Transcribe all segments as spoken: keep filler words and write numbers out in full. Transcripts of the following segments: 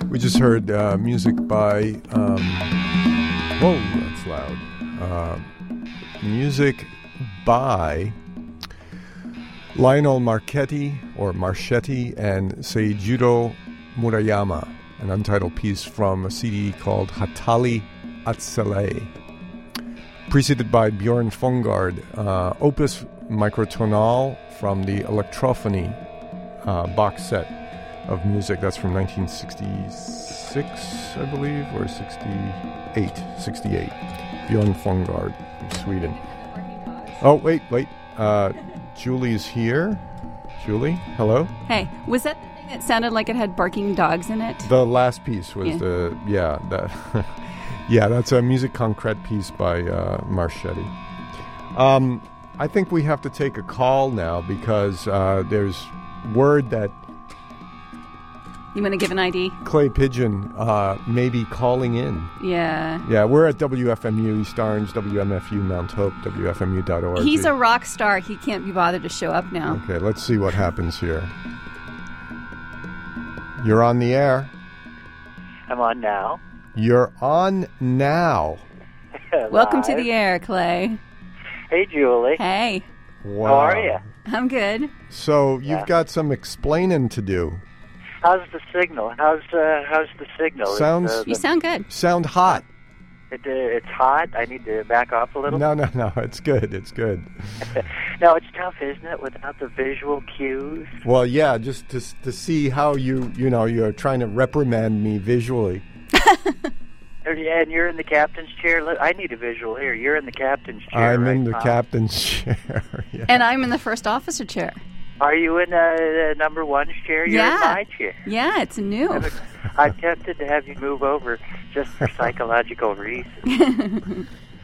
We just heard uh, music by, um, whoa, that's loud. Uh, music by Lionel Marchetti, or Marchetti, and Seijiro Murayama, an untitled piece from a C D called Hatali Atsele, preceded by Bjorn Fongard, uh, Opus Microtonal from the Electrophony uh, box set of music. That's from nineteen sixty-six, I believe, or sixty-eight. sixty-eight. Bjorn Fongard from Sweden. Oh, wait, wait. Uh, Julie's here. Julie, hello? Hey, was that the thing that sounded like it had barking dogs in it? The last piece was yeah. the, yeah, that, yeah, that's a music concrete piece by uh, Marchetti. Um, I think we have to take a call now because uh, there's word that You want to give an I D? Clay Pigeon uh, may be calling in. Yeah. Yeah, we're at W F M U East Orange, W M F U Mount Hope, W F M U dot org. He's a rock star. He can't be bothered to show up now. Okay, let's see what happens here. You're on the air. I'm on now. You're on now. Welcome to the air, Clay. Hey, Julie. Hey. Wow. How are you? I'm good. So you've Yeah. got some explaining to do. How's the signal? How's uh, how's the signal? Sounds- Is, uh, You sound good. Sound hot. it, uh, it's hot. I need to back off a little. No, no, no. It's good. It's good. No, it's tough, isn't it, without the visual cues? Well, yeah, just to to see how you, you know, you're trying to reprimand me visually. And you're in the captain's chair. Look, I need a visual here. You're in the captain's chair. I'm right in the now. captain's chair. Yeah. And I'm in the first officer chair. Are you in uh, the number one's chair? You're Yeah. in my chair. Yeah, it's new. I'm tempted to have you move over just for psychological reasons.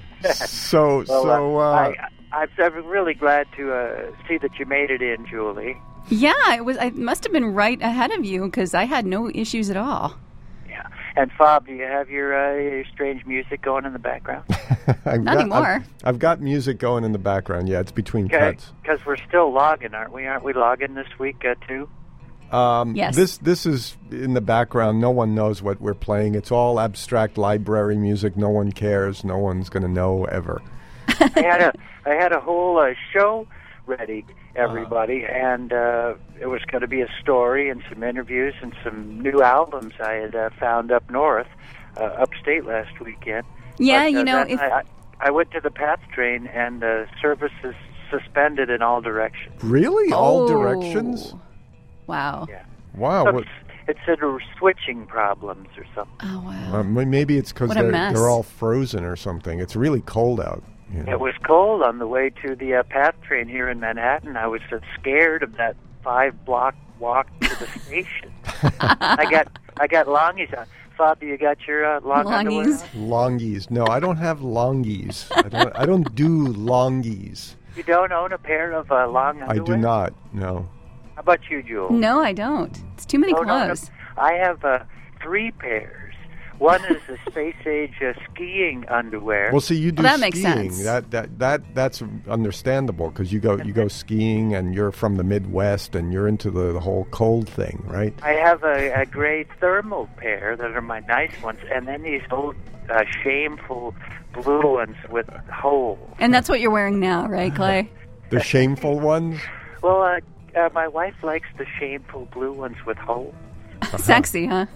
So, Well, so, uh, uh, I, I'm I'm really glad to uh, see that you made it in, Julie. Yeah, it was. I must have been right ahead of you because I had no issues at all. Yeah. And Fob, do you have your, uh, your strange music going in the background? I've Not got, anymore. I've, I've got music going in the background. Yeah, it's between cuts. Because we're still logging, aren't we? Aren't we logging this week uh, too? Um, Yes. This this is in the background. No one knows what we're playing. It's all abstract library music. No one cares. No one's going to know ever. I had a I had a whole uh, show ready, everybody, and uh, it was going to be a story and some interviews and some new albums I had uh, found up north, uh, upstate last weekend. Yeah, But, uh, you know, then if I, I, I went to the PATH train and uh, service is suspended in all directions. Really? All Oh. directions? Wow. Yeah. Wow. So What, It said there were switching problems or something. Oh wow. uh, maybe it's because What a they're, mess. they're all frozen or something. It's really cold out. You know? It was cold on the way to the uh, PATH train here in Manhattan. I was uh, scared of that five-block walk to the station. I got I got longies on. Father, you got your uh, long underwear Longies. on? Longies. No, I don't have longies. I don't, I don't do longies. You don't own a pair of uh, long underwear? I do not. No. How about you, Jewel? No, I don't. It's too many Oh, no, no. clothes. I have uh, three pairs. One is the space-age uh, skiing underwear. Well, see, you do Well, that makes skiing. sense. That that that that's understandable because you go you go skiing and you're from the Midwest and you're into the, the whole cold thing, right? I have a, a gray thermal pair that are my nice ones, and then these old uh, shameful blue ones with holes. And that's what you're wearing now, right, Clay? The shameful ones. Well, uh, uh, my wife likes the shameful blue ones with holes. Sexy, huh?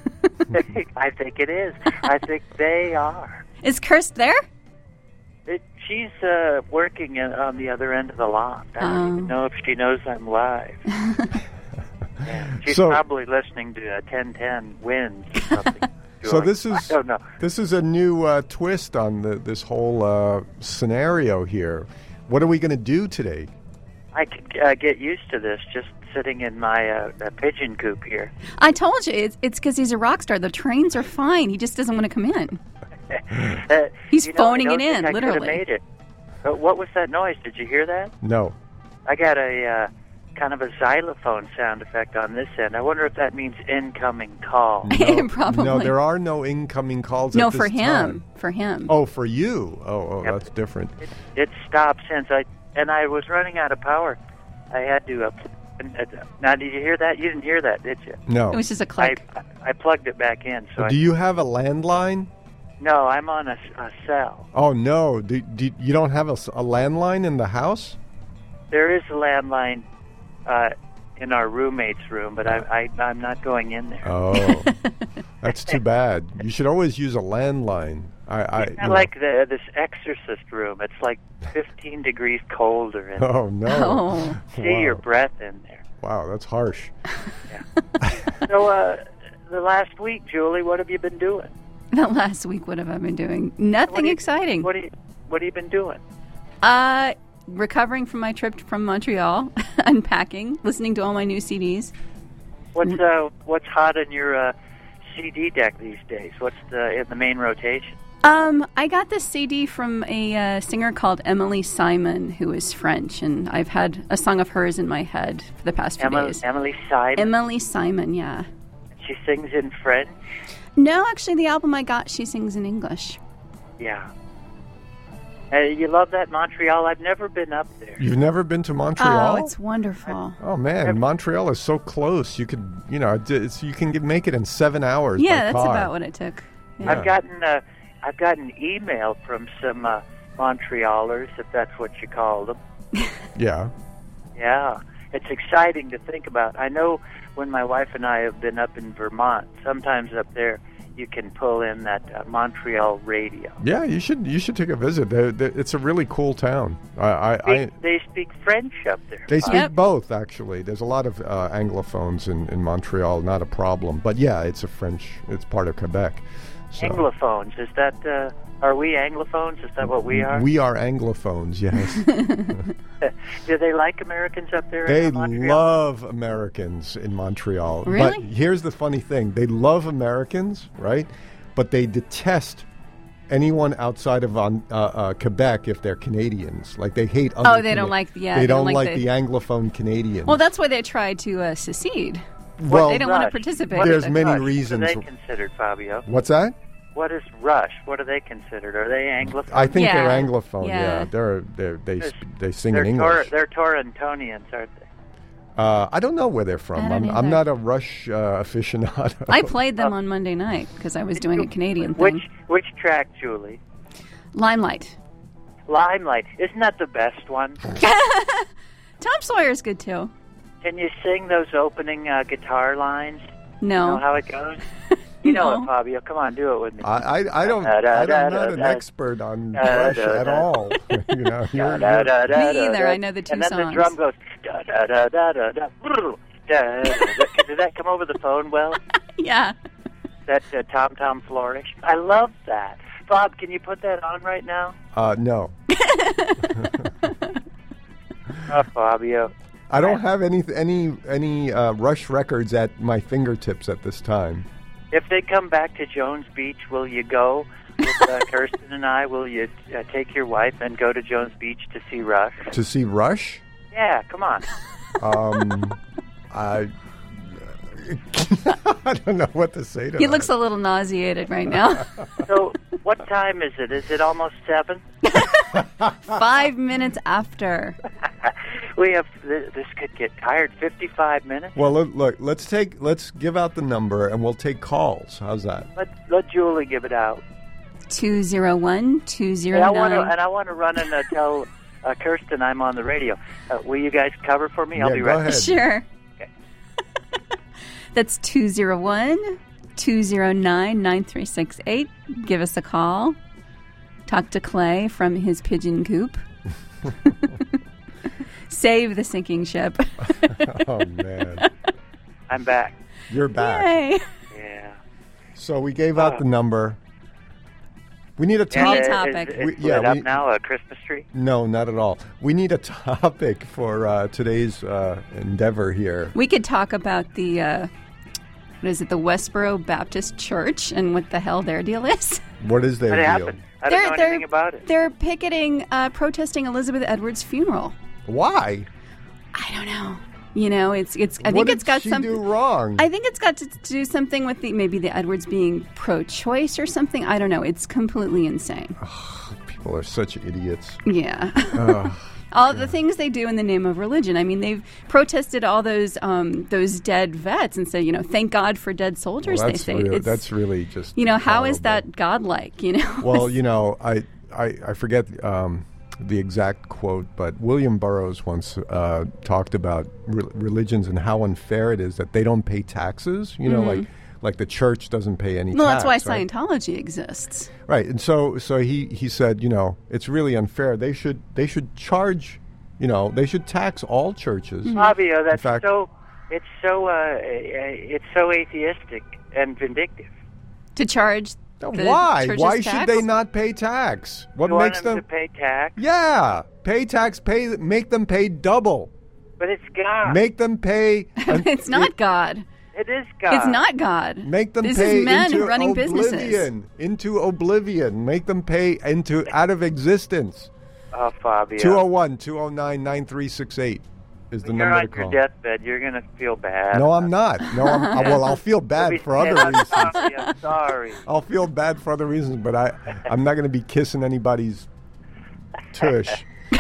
I think it is. I think they are. Is Kirst there? It, she's uh, working in, on the other end of the lot. I don't Oh. even know if she knows I'm live. Yeah, she's So- probably listening to uh, ten ten Wins or something. So this is I don't know. this is a new uh, twist on the, this whole uh, scenario here. What are we going to do today? I could uh, get used to this just sitting in my uh, uh, pigeon coop here. I told you, it's it's because he's a rock star. The trains are fine. He just doesn't want to come in. Uh, He's you know, phoning I don't it think in, I could have literally. made it. But what was that noise? Did you hear that? No. I got a uh, kind of a xylophone sound effect on this end. I wonder if that means incoming call. No, Probably. No, there are no incoming calls. No, at this for him. time. For him. Oh, for you. Oh, oh, Yep. that's different. It, it stopped since I and I was running out of power. I had to uh, And, uh, now, did you hear that? You didn't hear that, did you? No. It was just a I, click. I plugged it back in. So Do I, you have a landline? no, I'm on a, a cell. Oh, no. Do, do, you don't have a, s- a landline in the house? There is a landline uh, in our roommate's room, but I, I, I'm not going in there. Oh, that's too bad. You should always use a landline. I, I It's you not know. like the, this exorcist room. It's like fifteen degrees colder. And Oh, no. Oh. see Wow. your breath in there. Wow, that's harsh. So, uh, the last week, Julie, what have you been doing? The last week, what have I been doing? Nothing What do you- exciting. What do you What have you been doing? Uh, recovering from my trip from Montreal, unpacking, listening to all my new C Ds. What's uh, What's hot on your uh, C D deck these days? What's the in the main rotation? Um, I got this C D from a uh, singer called Emily Simon, who is French, and I've had a song of hers in my head for the past few Emily, days. Emily Simon. Emily Simon, yeah. She sings in French. No, actually, the album I got, she sings in English. Yeah. Uh, you love that Montreal? I've never been up there. You've never been to Montreal? Oh, it's wonderful. Oh man, Montreal is so close. You could, you know, it's, you can get, make it in seven hours. Yeah, by that's car. about what it took. Yeah. I've gotten uh, I've gotten email from some uh, Montrealers, if that's what you call them. Yeah. Yeah, it's exciting to think about. I know when my wife and I have been up in Vermont, sometimes up there you can pull in that uh, Montreal radio. Yeah, you should you should take a visit. They they it's a really cool town. I, I, They, I they speak French up there. they speak Yep. both actually. There's a lot of uh, Anglophones in, in Montreal, not a problem. But yeah, it's a French. It's part of Quebec. So. Anglophones, is that, uh, are we Anglophones? Is that what we are? We are Anglophones, yes. Do they like Americans up there They in Montreal? love Americans in Montreal. Really? But here's the funny thing. They love Americans, right? But they detest anyone outside of um, uh, uh, Quebec if they're Canadians. Like they hate other Oh, they Cana- don't like- yeah, They, they don't, don't like, like the, the- Anglophone Canadians. Well, that's why they tried to uh, secede. well, they don't want to Rush. participate. What There's is many Rush? reasons. What are they considered, Fabio? What's that? What is Rush? What are they considered? Are they Anglophone? I think Yeah. they're Anglophone. Yeah, Yeah. they're they're they They're- sp- they sing they're in Tor- English. they're Torontonians, aren't they? Uh, I don't know where they're I from. don't I'm I'm either. not a Rush uh, aficionado. I played them on Monday night because I was doing a Canadian thing. Which which track, Julie? Limelight. Limelight. Isn't that the best one? Tom Sawyer's good too. Can you sing those opening uh, guitar lines? No. You know how it goes? You know No. it, Fabio. Come on, do it with me. I, I, I don't. Da, da, I don't- I'm da, not an da, expert on da, Rush da, at da. all. you know, you're, Da, you're, da, da, Me da, either. da. I know the two And then songs. the drum goes da da da da da da. brrr, da, da, da. Did that come over the phone well? Yeah. That uh, Tom Tom flourish. I love that. Bob, can you put that on right now? uh, no, Oh, Fabio. I don't have any any any uh, Rush records at my fingertips at this time. If they come back to Jones Beach, will you go with uh, Kirsten and I? Will you uh, take your wife and go to Jones Beach to see Rush? To see Rush, Yeah, come on. um, I. I don't know what to say to He that. looks a little nauseated right now. So, what time is it? Is it almost seven? Five minutes after. We have th- this could get tired. Fifty-five minutes. Well, look, look, let's take let's give out the number and we'll take calls. How's that? Let let Julie give it out. two oh one, two And oh I want to nine. and I want to run and uh, tell uh, Kirsten I'm on the radio. Uh, will you guys cover for me? I'll Yeah, be go right ahead. Sure. Okay. That's two oh one, two oh nine, nine three six eight. Give us a call. Talk to Clay from his pigeon coop. Save the sinking ship. Oh man, I'm back. you're back. Yay. Yeah. So we gave out the number. We need a We need a topic. topic. Is, is We- it yeah, lit up we- now? A Christmas tree? No, not at all. We need a topic for uh, today's uh, endeavor here. We could talk about the, uh, what is it, the Westboro Baptist Church and what the hell their deal is. What is their What deal? happened? I don't know anything about it. They're picketing, uh, protesting Elizabeth Edwards' funeral. Why? I don't know. You know, it's it's. I what think did it's got she something. do wrong? I think it's got to do something with the maybe the Edwards being pro-choice or something. I don't know. It's completely insane. People are such idiots. Yeah. Ugh. All the things they do in the name of religion. I mean, they've protested all those um, those dead vets and say, you know, thank God for dead soldiers. Well, they that's say real- It's- that's really just you know, how is horrible. that godlike? You know, Well, you know, I I, I forget um, the exact quote, but William Burroughs once uh, talked about re- religions and how unfair it is that they don't pay taxes. You know, like like the church doesn't pay any well, tax. that's why right? Scientology exists. Right, and so so he, he said, you know, it's really unfair. They should they should charge, you know, they should tax all churches. Fabio, that's fact- so. It's so. Uh, it's so atheistic and vindictive. To charge Now, the why? church's Why should tax? they not pay tax? What You want makes them, them? to pay tax, Yeah, pay tax. Pay make them pay double. but it's God. Make them pay. an- It's not God. it is God. It's not God. Make them this pay is men into running oblivion. businesses. Into oblivion. Make them pay into out of existence. Oh, Fabio. two oh one, two oh nine, nine three six eight is the When you're number on to your call. deathbed, you're gonna feel bad. No, I'm not. No, I'm, uh, well, I'll feel You'll bad be for saying, other "I'm reasons. sorry, I'm sorry. I'll feel bad for other reasons, but I, I'm not going to be kissing anybody's tush.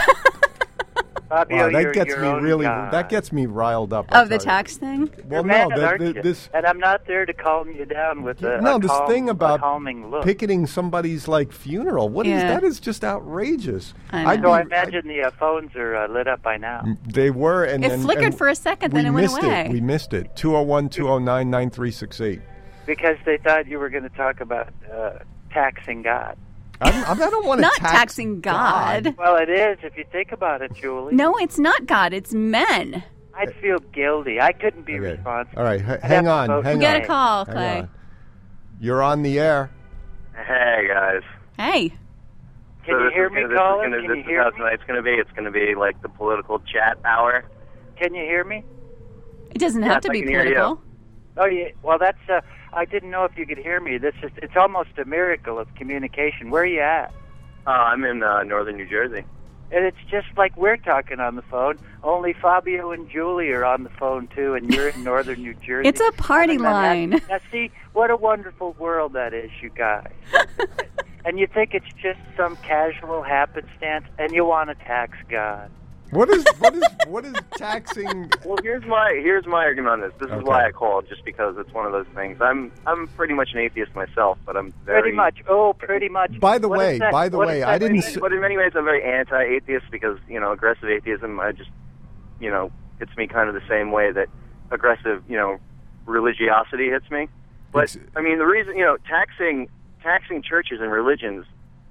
Fabio, Wow, that you're gets your me own really. God. That gets me riled up. I'll Of the tell you. tax thing? Well, You're no, mad, that, aren't that- you? this. And I'm not there to calm you down with a, No, a this calm, thing a about calming look. picketing somebody's like funeral. What is Yeah. that? Is just outrageous. I I'd know. So I be- imagine the uh, phones are uh, lit up by now. I'd- they were, and It and- flickered and for a second, we then it went missed away. It. We missed it. Two oh one, two oh nine, nine three six eight. Because they thought you were going to talk about uh, taxing God. I'm, I'm, I don't want to Not tax taxing God. Well, it is if you think about it, Julie. No, it's not God. It's men. I'd feel guilty. I couldn't be Okay. responsible. All right, h- I'd hang have to on, vote hang We got on. a call, Hang Clay. on. You're on the air. Hey guys. Hey. Can so you this hear is me, gonna, caller? This is, gonna, Can this you is hear how me? tonight's going to be. It's going to be like the political chat hour. Can you hear me? It doesn't Yes, have to I be can hear you. political. Oh, yeah. Well, that's. Uh, I didn't know if you could hear me. This is. It's almost a miracle of communication. Where are you at? Uh, I'm in uh, northern New Jersey. And it's just like we're talking on the phone. Only Fabio and Julie are on the phone too, and you're in northern New Jersey. It's a party And then that- line. Now, see what a wonderful world that is, you guys. And you think it's just some casual happenstance, and you want to tax God. What is what is what is taxing? Well, here's my here's my argument on this. This Okay. is why I called, just because it's one of those things. I'm I'm pretty much an atheist myself, but I'm very Pretty much. Oh, pretty much. By the What way, is that- by the what way, is I that didn't mean? s- But in many ways, I'm very anti-atheist because you know aggressive atheism. I just you know hits me kind of the same way that aggressive you know religiosity hits me. But Ex- I mean, the reason you know taxing taxing churches and religions.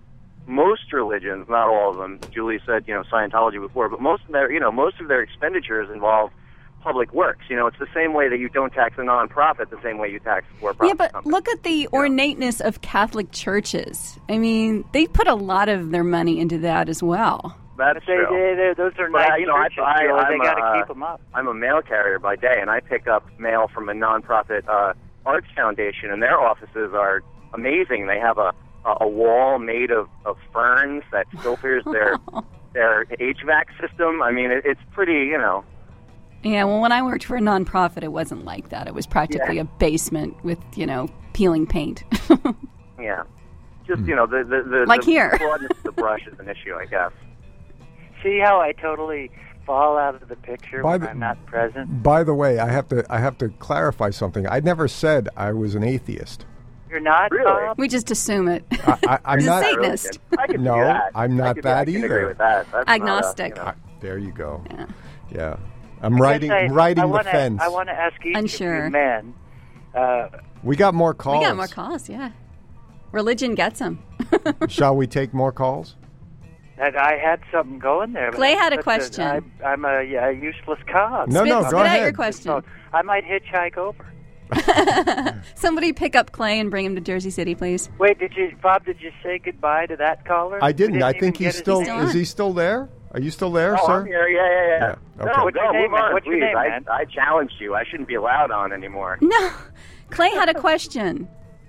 Most religions, not all of them. Julie said, you know, Scientology before, but most of their, you know, most of their expenditures involve public works. You know, it's the same way that you don't tax a nonprofit the same way you tax a for-profit Yeah, but company. look at the ornateness of Catholic churches. I mean, they put a lot of their money into that as well. That's But they, true. they, they, those are But, nice uh, you know, I- churches, I- Joe. They I'm, got to uh, keep them up. I'm a mail carrier by day, and I pick up mail from a nonprofit uh, arts foundation, and their offices are amazing. They have a a wall made of, of ferns that filters their their H V A C system. I mean, it, it's pretty, you know. Yeah, well, when I worked for a nonprofit, it wasn't like that. It was practically Yeah. a basement with, you know, peeling paint. Yeah, just you know the the, the Like the here. broadness of the brush is an issue, I guess. See how I totally fall out of the picture By when the- I'm not present? By the way, I have to I have to clarify something. I never said I was an atheist. You're not, Really? Bob? We just assume it. I, I, I'm He's a not. Satanist. Really good. I can No, see that. I'm I not could- that I can either. Agree with that. That's not a, Agnostic. you know, I- there you go. Yeah. Yeah, I'm riding I, I'm riding I the wanna, fence. I want to ask each Unsure. of you men. Uh, We got more calls. We got more calls, yeah. Religion gets them. Shall we take more calls? that I had something going there. but Clay had a but, uh, question. I'm, I'm a, yeah, a useless cog. No, spit no, spit go out ahead. your question. So I might hitchhike over. Somebody pick up Clay and bring him to Jersey City, please. Wait, did you, Bob? Did you say goodbye to that caller? I We didn't. I even think get he's his still. name. on. Is he still there? Are you still there, Oh, sir? I'm here. Yeah, yeah, yeah. Yeah, okay. No, What's go, your name, move man? on, What's your please. name, I, man? I challenged you. I shouldn't be allowed on anymore. No. Clay had a question.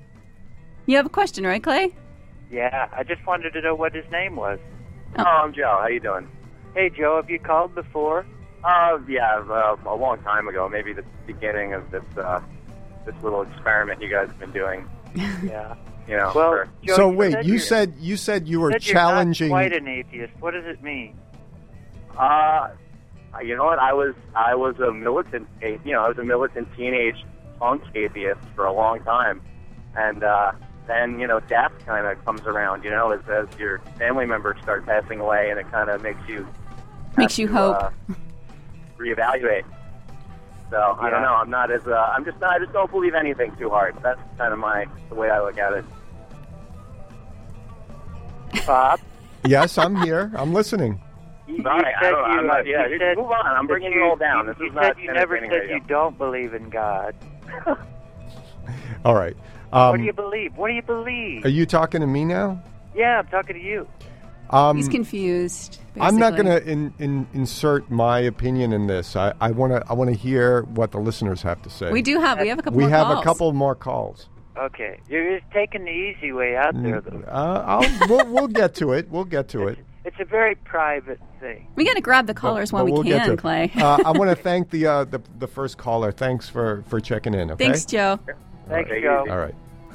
You have a question, right, Clay? Yeah, I just wanted to know what his name was. Oh, I'm Joe. How you doing? Hey, Joe, have you called before? Uh, yeah, uh, a long time ago, maybe the beginning of this uh, this little experiment you guys have been doing. Yeah. You know. Well, for- Joe, So you wait, said you you're- said you said you were said you're challenging. not quite an atheist. What does it mean? Uh, you know what? I was I was a militant, you know, I was a militant teenage punk atheist for a long time, and uh, then you know, death kind of comes around. You know, as as your family members start passing away, and it kind of makes you Makes you to, hope. uh, reevaluate. So I Yeah. don't know. I'm not as uh, I'm just not, I just don't believe anything too hard. That's kind of my the way I look at it. Bob, Yes, I'm here. I'm listening. you, Sorry, you I said don't know. you, I'm not- you yeah, said move on. I'm that bringing you, it all down. You, This you is said not you never entertaining said radio. you don't believe in God. All right. what do Um, you believe? What do you believe? are you talking to me now? Yeah, I'm talking to you. Um, He's confused. I'm not basically. going to in, in, insert my opinion in this. I, I want to I want to hear what the listeners have to say. We do have. We have a couple. We more have calls. a couple more calls. Okay, you're just taking the easy way out there, though. Uh, I'll, we'll, we'll get to it. We'll get to it. It's a very private thing. We got to grab the callers while But we we'll get to can, it. Clay. uh, I want to thank the, uh, the the first caller. Thanks for, for checking in. Okay. Thanks, Joe. Thanks, Take it Joe. easy. All right.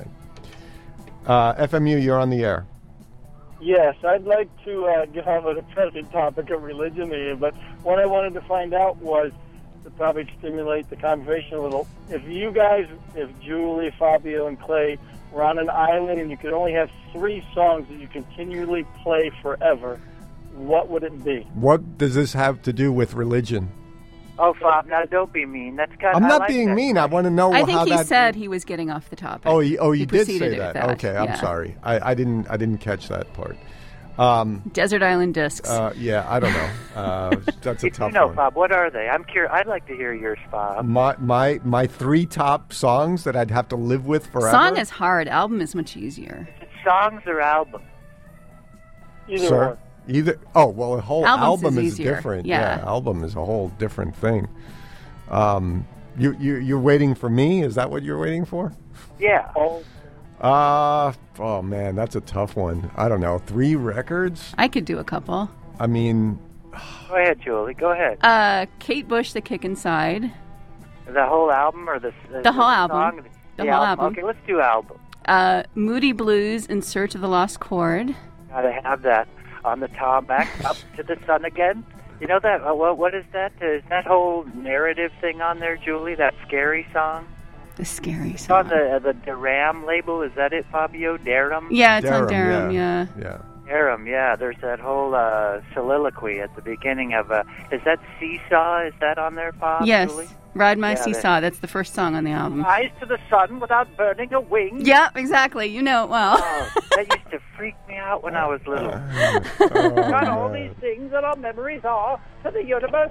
Uh, F M U, you're on the air. Yes, I'd like to uh, get on with the present topic of religion here, but what I wanted to find out was to probably stimulate the conversation a little. If you guys, if Julie, Fabio, and Clay were on an island and you could only have three songs that you continually play forever, what would it be? What does this have to do with religion? Oh, Bob, now don't be mean. That's kind. I'm I not like being that. mean. I want to know I how think he that. said he was getting off the topic. Oh, you, oh, you He did proceeded say with that. Okay, I'm yeah. sorry. I, I didn't. I didn't catch that part. Um, Desert Island Discs. uh, yeah, I don't know. Uh, that's a If tough you know, one. Bob, what are they? I'm curious. I'd like to hear yours, Bob. My my my three top songs that I'd have to live with forever. Song is hard. Album is much easier. Is it songs or albums? Either Sir? or. Either. Oh well, a whole Albums album is is, easier. different. Yeah. album is a whole different thing. Um, you you you're waiting for me? Is that what you're waiting for? Yeah. Oh, Uh oh man, that's a tough one. I don't know. Three records? I could do a couple. I mean, Go ahead, Julie. Go ahead. Uh, Kate Bush, The Kick Inside. The whole album or the The whole album. Song? The whole album. Okay, let's do album. Uh, Moody Blues, In Search of the Lost Chord. Gotta have that on the tarmac. Up to the sun again. You know that? Uh, what? What is that? Is that whole narrative thing on there, Julie? That scary song. The scary It's on song. the uh, the Daram label. Is that it, Fabio? Daram. Yeah, it's on Durham, Durham, yeah. yeah. Daram. Yeah. There's that whole uh, soliloquy at the beginning of. Uh, is that Seesaw? Is that on there, Bob? Yes, Julie? Ride My Yeah, that- Seesaw. That's the first song on the album. Rise to the sun without burning a wing. Yeah, exactly. You know it well. Oh, that used to freak me out when I was little. Oh, Got all man. these things that our memories are to the universe.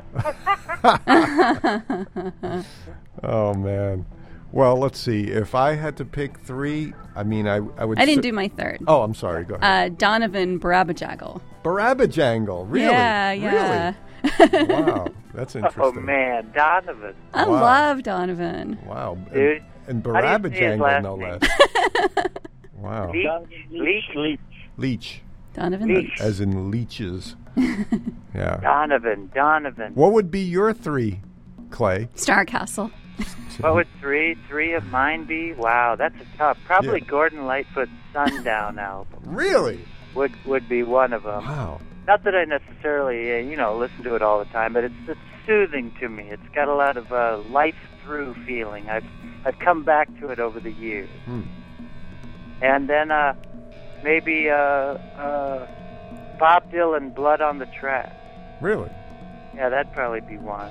Oh man. Well, let's see. If I had to pick three, I mean, I I would. I didn't s- do my third. Oh, I'm sorry. Go ahead. Uh, Donovan Barabajaggle. Barabajangle. Really? Yeah, yeah. Really? Wow, that's Oh interesting. man, Donovan, I Wow. love Donovan. Wow. dude. And, and How do you say his Barabajangle, last no name? less. Wow. Leech, Leech, Leech, Leech. Leech, Donovan Leech. Leach. as in leeches. Yeah. Donovan, Donovan. What would be your three, Clay? Star Castle. What would three three of mine be? Wow, that's a tough. Probably Yeah. Gordon Lightfoot's Sundown album Really? would would be one of them. Wow. Not that I necessarily, uh, you know, listen to it all the time, but it's it's soothing to me. It's got a lot of uh, life through feeling. I've I've come back to it over the years. Hmm. And then uh, maybe uh, uh, Bob Dylan, Blood on the Track. Really? Yeah, that'd probably be one.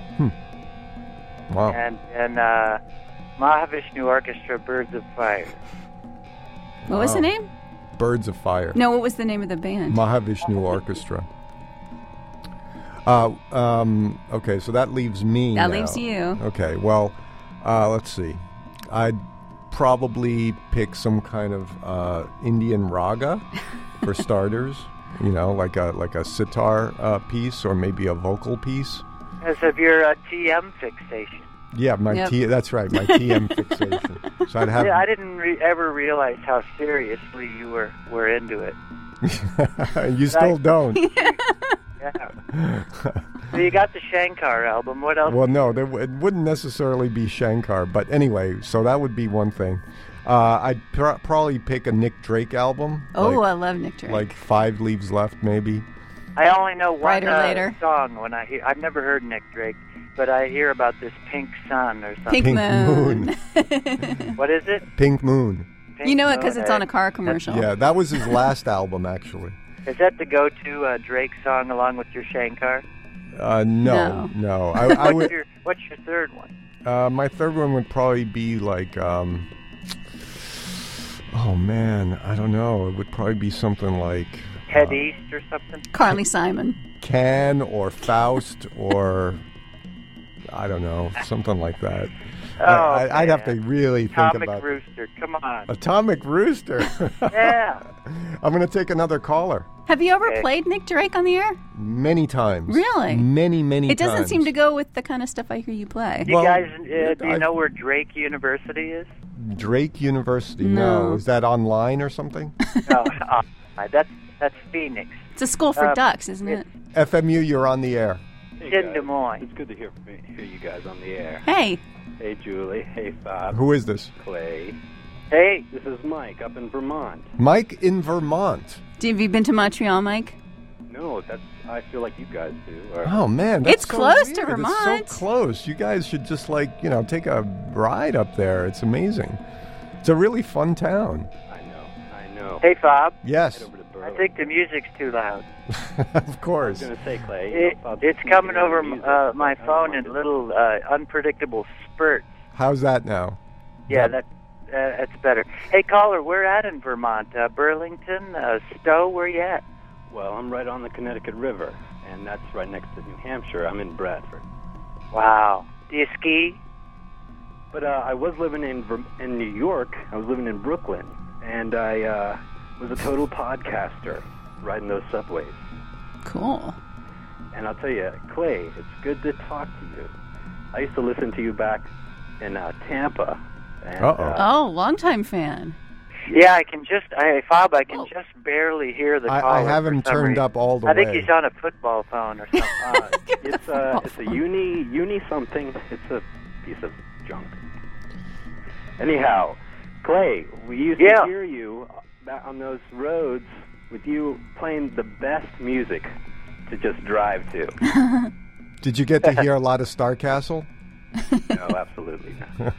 Wow. And and uh, Mahavishnu Orchestra, Birds of Fire. What was Wow. the name? Birds of Fire. No, what was the name of the band? Mahavishnu Orchestra. Uh, um, okay, so that leaves me. That now. leaves you. Okay, well, uh, let's see. I'd probably pick some kind of uh, Indian raga for starters. You know, like a like a sitar uh, piece or maybe a vocal piece. As of your uh, T M fixation. Yeah, my Yep. T. That's right, my T M fixation. So I'd have. Yeah, I didn't re- ever realize how seriously you were, were into it. you still Right. don't. Yeah. So you got the Shankar album. What else? Well, no, there, w- it wouldn't necessarily be Shankar, but anyway, so that would be one thing. Uh, I'd pr- probably pick a Nick Drake album. Oh, like, I love Nick Drake. like Five Leaves Left, maybe. I only know one Brighter uh, later. song when I hear. I've never heard Nick Drake, but I hear about this Pink Sun or something. Pink, Pink Moon. What is it? Pink Moon. Pink You know it Moon? because it's on a car commercial. Yeah, that was his last album, actually. Is that the go-to uh, Drake song along with your Shankar? Uh, no, No. no. I, I What's would. your What's your third one? Uh, my third one would probably be like. Um, oh man, I don't know. It would probably be something like. Head uh, East or something? Carly Simon. Can or Faust or I don't know, something like that. Oh, I, I, I'd have to man. really think Atomic about Rooster. Come on. Atomic Rooster. Yeah. I'm going to take another caller. Have you ever Okay. played Nick Drake on the air? Many times. Really? Many, many It times. doesn't seem to go with the kind of stuff I hear you play. You Well, guys, uh, do you I- know where Drake University is? Drake University. No. No. Is that online or something? No, uh, that's that's Phoenix. It's a school for Uh, ducks, isn't it? F M U, you're on the air. Hey In guys. Des Moines. It's good to hear from me, hear you guys on the air. Hey, Hey Julie, hey Bob, Who is this? Clay. Hey, This is Mike up in Vermont. Mike in Vermont. have you been to Montreal, Mike? No, that's I feel like you guys do. Or, Oh man, that's It's so close weird. to Vermont. It's so close. You guys should just like you know take a ride up there. It's amazing. It's a really fun town. I know, I know. hey, Bob. Yes, Head over to I Berlin. think the music's too loud. of I was course. going to say, Clay. It, if I'll it's sneak coming in over the music, uh, my I don't phone mind in it. little uh, unpredictable spurts. How's that now? Yeah, that uh, that's better. Hey, caller, where at in Vermont? Uh, Burlington, uh, Stowe, where you at? Well, I'm right on the Connecticut River, and that's right next to New Hampshire. I'm in Bradford. Wow. Do you ski? But uh, I was living in Ver- in New York. I was living in Brooklyn, and I uh, was a total podcaster, riding those subways. Cool. And I'll tell you, Clay, it's good to talk to you. I used to listen to you back in uh, Tampa. And, Uh-oh. uh, Oh, longtime fan. Yeah, I can just, I, Bob, I can Oh. just barely hear the I, caller. I have for him some turned reason. up all the I way. think he's on a football phone or something. uh, it's uh, it's a uni uni something. It's a piece of junk. Anyhow, Clay, we used Yeah. to hear you back on those roads with you playing the best music to just drive to. Did you get to hear a lot of Starcastle? No, absolutely not.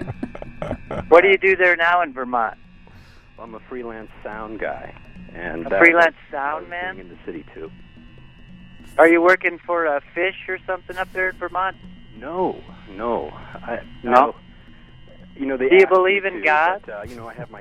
What do you do there now in Vermont? I'm a freelance sound guy, and A uh, freelance I sound was man? being in the city too. Are you working for a fish or something up there in Vermont? No, no, I, No? no. You know, they Do you asked me believe in to, God? But, uh, you know, I have my.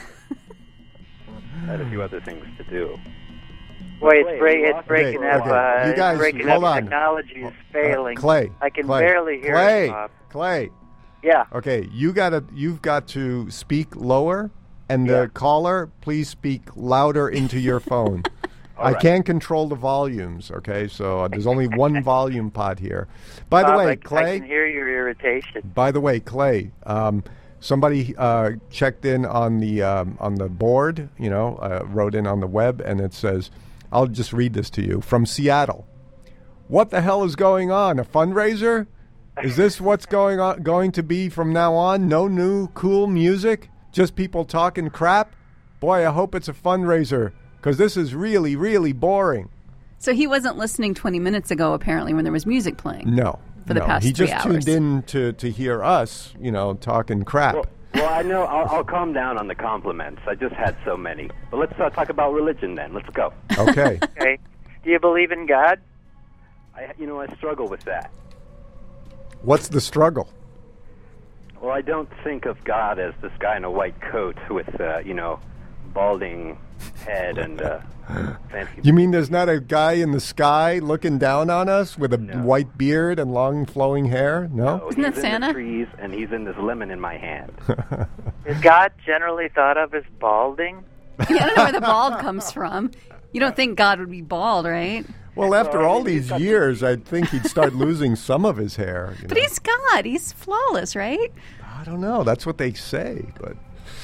I had a few other things to do. Wait, Clay, it's, break, you it's lost- breaking Okay, up. okay. Uh, You guys, it's breaking hold up. on. Technology is Uh, failing. Clay, I can Clay, barely hear Clay, it, Bob. Clay. Yeah. Okay, you gotta, you've got to speak lower, and Yeah. the caller, please speak louder into your phone. All I right. can't control the volumes. Okay, so uh, there's only one volume pot here. By the Bob, way, I, I Clay. can hear your irritation. By the way, Clay. Um, somebody uh, checked in on the um, on the board. You know, uh, wrote in on the web, and it says, "I'll just read this to you from Seattle. What the hell is going on? A fundraiser? Is this what's going on? Going to be from now on? No new cool music? Just people talking crap? Boy, I hope it's a fundraiser because this is really, really boring." So he wasn't listening twenty minutes ago, apparently, when there was music playing. No, For the no. past he three just hours. tuned in to to hear us, you know, talking crap. Well, well, I know. I'll, I'll calm down on the compliments. I just had so many. But let's uh, talk about religion then. Let's go. Okay. Okay. Do you believe in God? I, you know, I struggle with that. What's the struggle? Well, I don't think of God as this guy in a white coat with, uh, you know, balding head and uh, fancy. You mean there's not a guy in the sky looking down on us with a No. white beard and long flowing hair? No? Oh, Isn't that he's Santa? in the trees, and he's in this lemon in my hand. Is God generally thought of as balding? Yeah, I don't know where the bald comes from. You don't think God would be bald, right? Well, after Well, I all mean, he's these got the- years, I'd think he'd start losing some of his hair. you But know. he's God. He's flawless, right? I don't know. That's what they say, but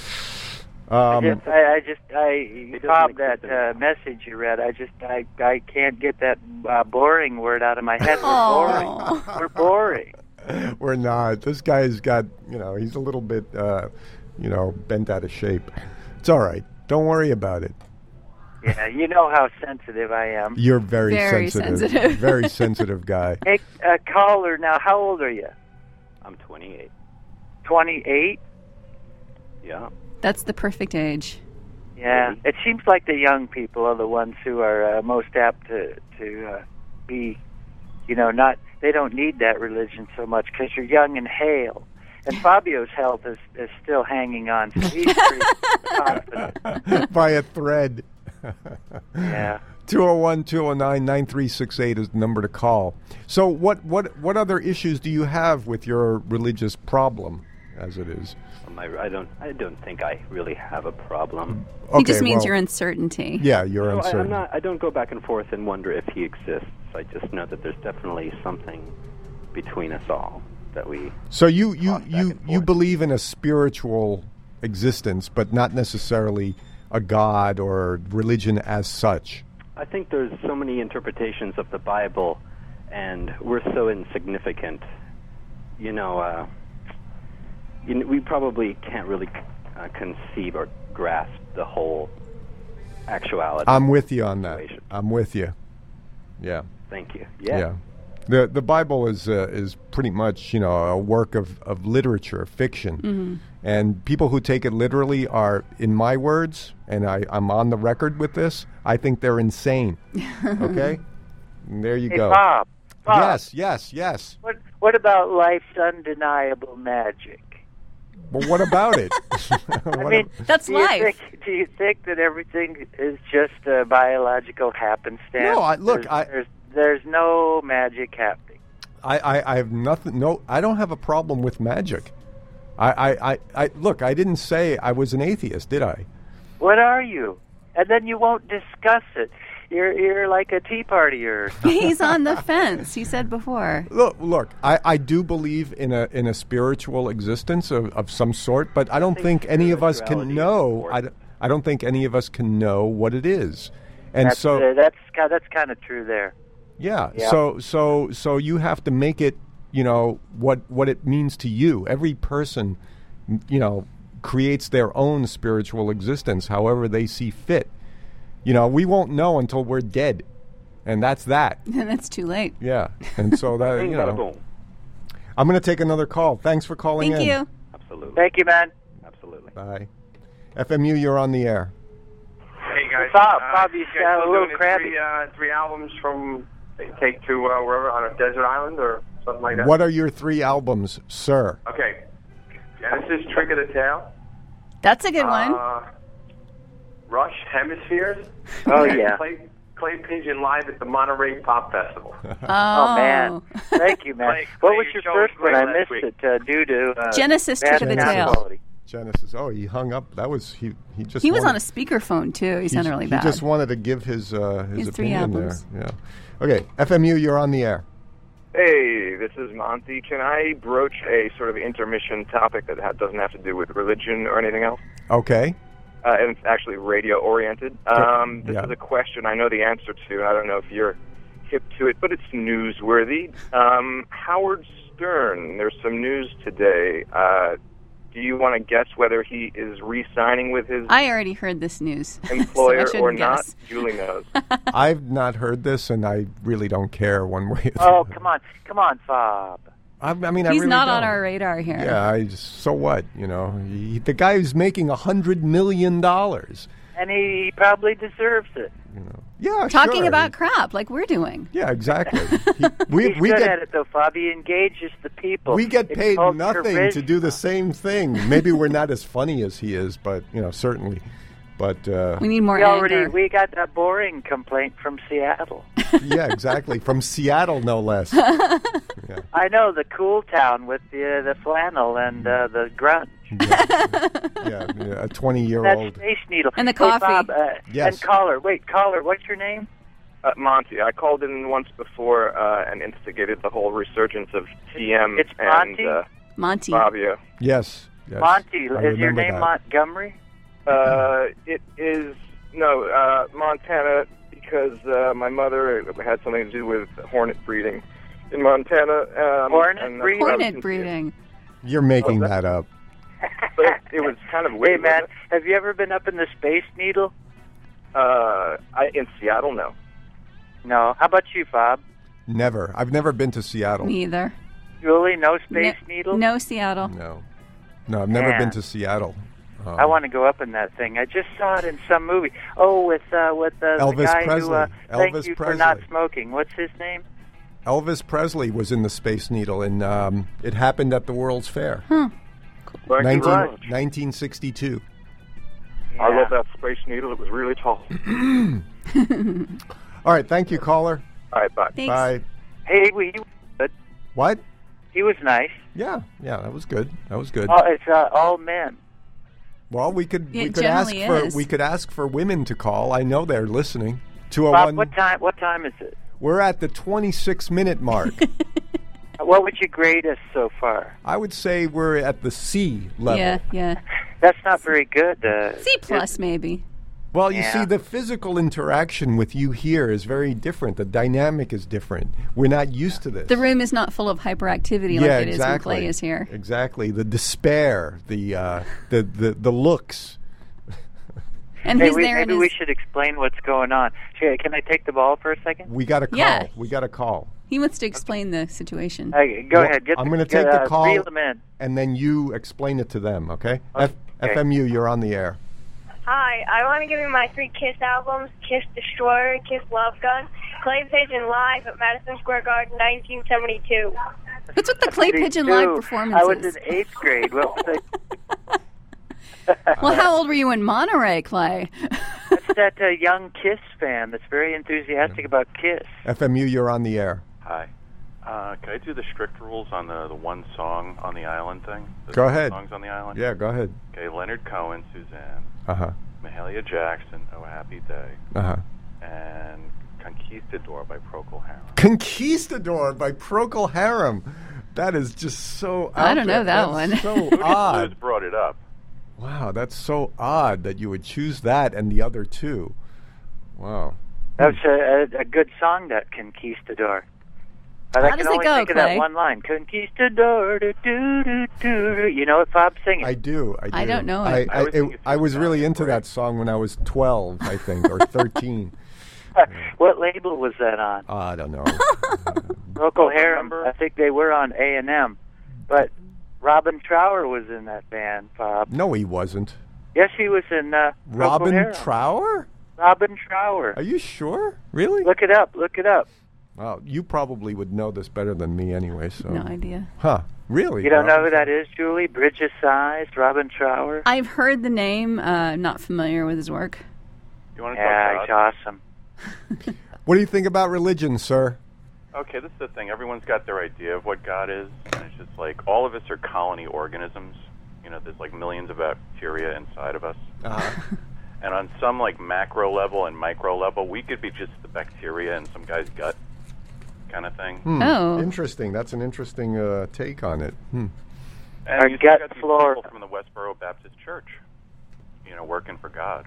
I um, just, I, I just, I, doesn't Bob, that exist uh, anymore. message you read, I just, I, I can't get that uh, boring word out of my head. We're boring. Aw. We're boring. we're not. This guy's got, you know, he's a little bit, uh, you know, bent out of shape. It's all right. Don't worry about it. Yeah, you know how sensitive I am. You're very, Very sensitive. sensitive. Very sensitive guy. Hey, uh, caller, now, how old are you? I'm twenty-eight. twenty-eight? Yeah. That's the perfect age. Yeah. It seems like the young people are the ones who are uh, most apt to, to uh, be, you know, not, they don't need that religion so much because you're young and hale. And Fabio's health is, is still hanging on, so he's pretty confident. By a thread. Yeah. two oh one, two oh nine, nine three six eight is the number to call. So what, what, what other issues do you have with your religious problem, as it is? Um, I, I don't. I don't think I really have a problem. Okay, he just means well, your uncertainty. Yeah, you're No, I, uncertain. I'm not. I don't go back and forth and wonder if he exists. I just know that there's definitely something between us all that we. So you you Toss back you, and you forth. believe in a spiritual existence, but not necessarily a God or religion as such. I think there's so many interpretations of the Bible, and we're so insignificant. You know, uh, you know we probably can't really uh, conceive or grasp the whole actuality. I'm with you on that. Situation. I'm with you. Yeah. Thank you. Yeah. Yeah. The the Bible is uh, is pretty much, you know, a work of, of literature, fiction. Mm-hmm. And people who take it literally are, in my words, and I, I'm on the record with this, I think they're insane. Okay? And there you Hey, go. Bob. Bob. Yes, yes, yes. What, what about life's undeniable magic? But what about it? I What mean, ab- That's do you life. Think, do you think that everything is just a biological happenstance? No, I- look, there's, I- there's, there's no magic happening. I, I, I have nothing. No, I don't have a problem with magic. I, I, I, I look. I didn't say I was an atheist, did I? What are you? And then you won't discuss it. You're you're like a tea partier. or something. He's on the fence. He said before. Look, look. I, I do believe in a in a spiritual existence of, of some sort, but I don't think, think any of us can spirituality is know. I, important. d- I don't think any of us can know what it is, and That's so uh, that's ki- that's kind of true there. yeah, Yeah. So so so you have to make it, you know, what what it means to you. Every person, you know, creates their own spiritual existence, however they see fit. You know, we won't know until we're dead, and that's that. And it's too late. Yeah, and so that you know, Boom. I'm going to take another call. Thanks for calling Thank in. you. Absolutely. Thank you, man. Absolutely. Bye. F M U, you're on the air. Hey guys, What's up? uh, Bob, you you sound guys a still little doing the crabby. Three, uh, three albums from they take to uh, wherever on a desert island or something like that. What are your three albums, sir? Okay, Genesis, Trick of the Tail. That's a good one. Uh, Rush, Hemispheres. Oh and yeah. Clay, Clay Pigeon live at the Monterey Pop Festival. Oh, Oh man. Thank you, man. Clay- What Clay, was your your show was first one? great I last missed week. it uh, due to uh, Genesis, bad Trick of the sound Tail. quality. Genesis. Oh, he hung up. That was he. He just. He was wanted, on a speakerphone too. He he, sounded really he bad. just wanted to give his uh, his, His three opinion albums. there. Yeah. Okay. F M U, you're on the air. Hey, this is Monty. Can I broach a sort of intermission topic that ha- doesn't have to do with religion or anything else? Okay. Uh, and it's actually radio-oriented. Um, this Yeah. is a question I know the answer to, and I don't know if you're hip to it, but it's newsworthy. Um, Howard Stern, there's some news today. Uh, do you want to guess whether he is re-signing with his I already heard this news. so I employer shouldn't or not? guess. Julie knows. I've not heard this, and I really don't care one way. or the Oh, other. come on. Come on, Bob. I, I mean, I He's really not on don't. our radar here. Yeah. I just, so what? You know, he, the guy is making a hundred million dollars. And he probably deserves it. You know. Yeah. Talking sure. about crap like we're doing. Yeah. Exactly. He, we He's we good get at it, though, Bob. He engages the people. we get It's paid called nothing to charisma. do the same thing. Maybe we're not as funny as he is, but you know, certainly. But uh, We need more We already anger. we got that boring complaint from Seattle. yeah, exactly. From Seattle, no less. Yeah. I know, the cool town with the the flannel and uh, the grunge. Yeah, yeah, a That twenty-year-old. Space Needle. And the Hey, coffee. Bob, uh, Yes. And caller. Wait, caller. What's your name? Uh, Monty, I called in once before uh, and instigated the whole resurgence of T M It's and Monty? uh, Monty. Fabio. Yes, yes. Monty. I Is your remember name that. Montgomery? Uh, it is no uh, Montana because uh, my mother had something to do with hornet breeding in Montana. Um, Hornet and that's breeding? what I was Hornet confused. breeding. You're making Oh, that up. But it, it was kind of Hey, weird. man. wasn't Have you ever been up in the Space Needle? Uh, I, in Seattle, no. No. How about you, Bob? Never. I've never been to Seattle. Me either. Julie, no Space no, Needle? No Seattle. No. No, I've never Man. been to Seattle. Um, I want to go up in that thing. I just saw it in some movie. Oh, with uh, with uh, the Elvis guy Presley. who. Uh, thank Elvis you for not Presley. smoking. What's his name? Elvis Presley was in the Space Needle, and um, it happened at the World's Fair. Thank you nineteen, very much. nineteen sixty-two. Yeah. I love that Space Needle. It was really tall. All right, thank you, caller. All right, bye. Thanks. Bye. Hey, he was good. What? He was nice. Yeah, yeah, that was good. That was good. Oh, it's uh, all men. Well, we could we It could ask generally for is. we could ask for women to call. I know they're listening. two oh Bob, one. what time? What time is it? We're at the twenty-six minute mark. What would you grade us so far? I would say we're at the C level. Yeah, yeah. That's not very good. Uh, C plus maybe. Well, you Yeah. see, the physical interaction with you here is very different. The dynamic is different. We're not used to this. The room is not full of hyperactivity yeah, like it is exactly. when Clay is here. Exactly. The despair, the uh, the, the the looks. And Hey, he's we, there in maybe his... we should explain what's going on. Sure, can I take the ball for a second? We got a call. Yeah. We got a call. He wants to explain the situation. Okay, go Well, ahead. Get I'm the, gonna get, take the uh, call. Reel them in. And then you explain it to them, okay? F- Okay. F M U, you're on the air. Hi, I want to give you my three Kiss albums: Kiss Destroyer, Kiss Love Gun, Clay Pigeon Live at Madison Square Garden, nineteen seventy-two. What's with the Clay Pigeon live Too. performances? I was in eighth grade. Well, Well, how old were you in Monterey, Clay? that's that uh, young Kiss fan that's very enthusiastic about Kiss. F M U, you're on the air. Hi. Uh, can I do the strict rules on the, the one song on the island thing? The Go ahead. Songs on the island? Yeah, go ahead. Okay, Leonard Cohen, Suzanne. Uh-huh. Mahalia Jackson, Oh Happy Day. Uh-huh. And Conquistador by Procol Harum. Conquistador by Procol Harum. That is just so I out don't know there. that That's one. so Blues odd. brought it up. Wow, that's so odd that you would choose that and the other two. Wow. That's a, a, a good song, that Conquistador. But I How can does it only go, think of Clay? that one line. Conquistador, do, do, do, do, do. You know it, Bob? Sing it. I do. I do. I don't know I, it. I, I would think it- it's I was just really not into great. that song when I was twelve, I think, or thirteen. What label was that on? Uh, I don't know. Procol Harum. remember? I think they were on A and M. But Robin Trower was in that band, Bob. No, he wasn't. Yes, he was in uh, Procol Robin Harum. Trower? Robin Trower. Are you sure? Really? Look it up. Look it up. Wow, you probably would know this better than me anyway. So. No idea. Huh? Really? You don't know Robin- who that is, Julie? Bridge of Sighs, Robin Trower. I've heard the name, uh, not familiar with his work. You want to Yeah, talk he's God? awesome. What do you think about religion, sir? Okay, this is the thing. Everyone's got their idea of what God is, and it's just like all of us are colony organisms. You know, there's like millions of bacteria inside of us. Uh-huh. And on some like macro level and micro level, we could be just the bacteria in some guy's gut kind of thing. Hmm. Oh. Interesting. That's an interesting uh, take on it. Hmm. And Our you still gut got these flora. people from the Westboro Baptist Church, you know, working for God.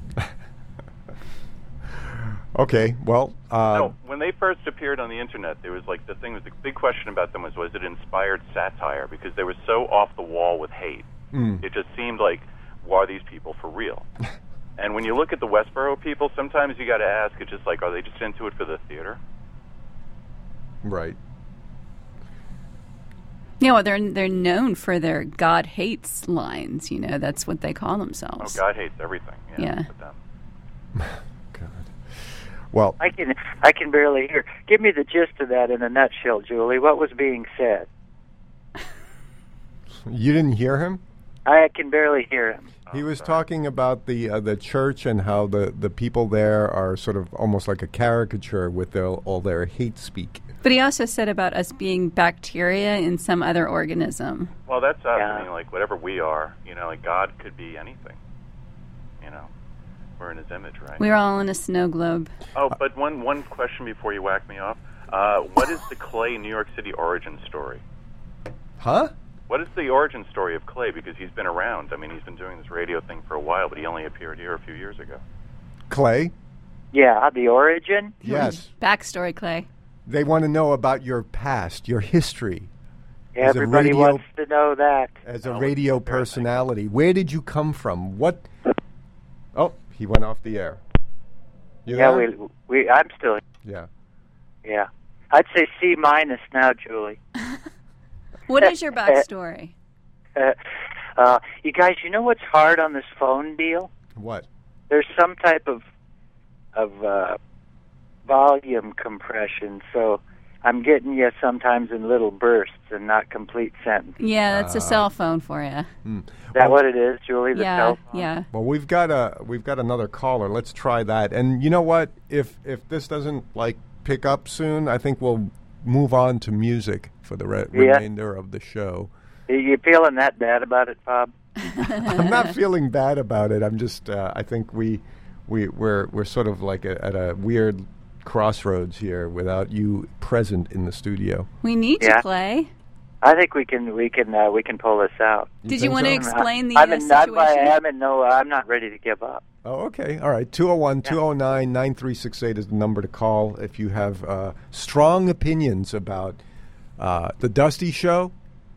Okay, well, uh, No, when they first appeared on the internet, there was like the thing was the big question about them was was it inspired satire because they were so off the wall with hate. mm, It just seemed like, why are these people for real? And when you look at the Westboro people, sometimes you got to ask, it's just like, are they just into it for the theater? right. Yeah, well, they're they're known for their God hates lines. You know, that's what they call Oh, themselves. God hates everything. Yeah. Yeah. But them. God. Well, I can I can barely hear. Give me the gist of that in a nutshell, Julie. What was being said? you didn't hear him? I can barely hear him. He was talking about the uh, the church and how the, the people there are sort of almost like a caricature with their, all their hate speak. But he also said about us being bacteria in some other organism. Well, that's us. Yeah. I mean, like, whatever we are, you know, like, God could be anything. You know, we're in his image, right? We're all in a snow globe. Oh, but one, one question before you whack me off. Uh, what is the Clay New York City origin story? Huh? What is the origin story of Clay? Because he's been around. I mean, he's been doing this radio thing for a while, but he only appeared here a few years ago. Clay? Yeah, the origin. Yes. Backstory, Clay. They want to know about your past, your history As a Everybody radio- wants to know that. as a Oh, radio it's fair, thank you. personality. Where did you come from? What? Oh, he went off the air. You Yeah, there? we we. I'm still. Yeah. Yeah, I'd say C minus now, Julie. What is your backstory? Uh, uh, you guys, you know what's hard on this phone deal? What? There's some type of of uh, volume compression, so I'm getting you sometimes in little bursts and not complete sentences. Yeah, that's a cell phone for you. Hmm. Is that what it is, Julie? The Yeah, cell phone? yeah. Well, we've got a we've got another caller. Let's try that. And you know what? If if this doesn't like pick up soon, I think we'll move on to music for the re- Yeah. remainder of the show. Are you feeling that bad about it, Bob? I'm not feeling bad about it. I'm just uh, I think we we we're we're sort of like a, at a weird crossroads here without you present in the studio. We need Yeah. to play. I think we can we can uh, we can pull this out. You Did you think want to so? explain the I'm uh, in, I'm, situation? I'm in no. I'm not ready to give up. Oh, okay. All right. two oh one, two oh nine, nine three six eight is the number to call if you have uh, strong opinions about uh, the Dusty Show,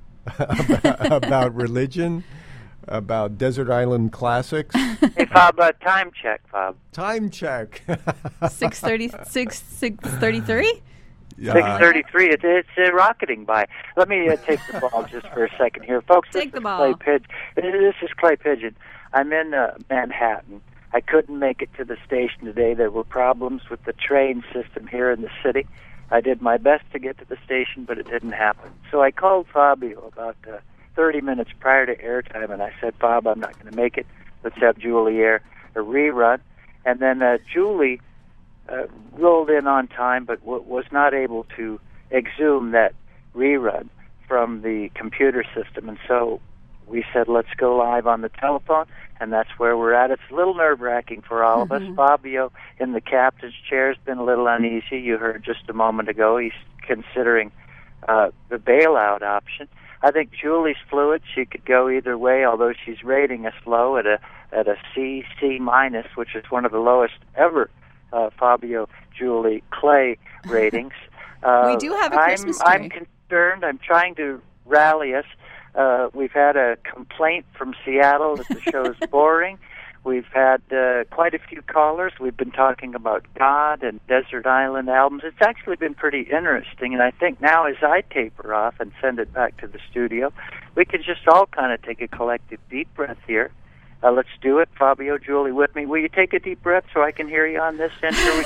about, about religion, about Desert Island Classics. Hey, Bob, uh, time check, Bob. Time check. six thirty, six, six thirty-three? Yeah. Six thirty-three. It's it's uh, rocketing by. Let me uh, take the ball just for a second here, folks. Take this the is ball. Clay Pid- This is Clay Pigeon. I'm in uh, Manhattan. I couldn't make it to the station today. There were problems with the train system here in the city. I did my best to get to the station, but it didn't happen. So I called Fabio about uh, thirty minutes prior to airtime, and I said, Bob, I'm not going to make it. Let's have Julie air a rerun. And then uh, Julie uh, rolled in on time, but w- was not able to exhume that rerun from the computer system. And so we said, let's go live on the telephone, and that's where we're at. It's a little nerve-wracking for all of us. Fabio in the captain's chair has been a little uneasy. You heard just a moment ago he's considering uh, the bailout option. I think Julie's fluid. She could go either way, although she's rating us low at a at a C, C minus, which is one of the lowest ever uh, Fabio, Julie, Clay ratings. Uh, We do have a I'm, Christmas tree. I'm concerned. I'm trying to rally us. Uh, we've had a complaint from Seattle that the show's boring. We've had uh, quite a few callers. We've been talking about God and Desert Island albums. It's actually been pretty interesting, and I think now as I taper off and send it back to the studio, we can just all kind of take a collective deep breath here. Uh, let's do it. Fabio, Julie, with me. Will you take a deep breath so I can hear you on this end? Here we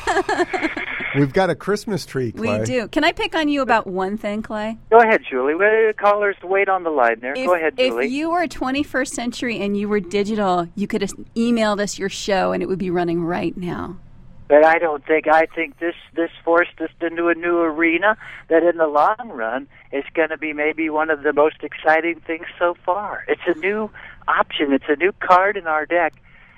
go. We've got a Christmas tree, Clay. We do. Can I pick on you about one thing, Clay? Go ahead, Julie. Well, callers, wait on the line there. If, go ahead, if Julie. you were twenty-first century and you were digital, you could have emailed us your show and it would be running right now. But I don't think, I think this, this forced us into a new arena that in the long run is going to be maybe one of the most exciting things so far. It's a new option. It's a new card in our deck.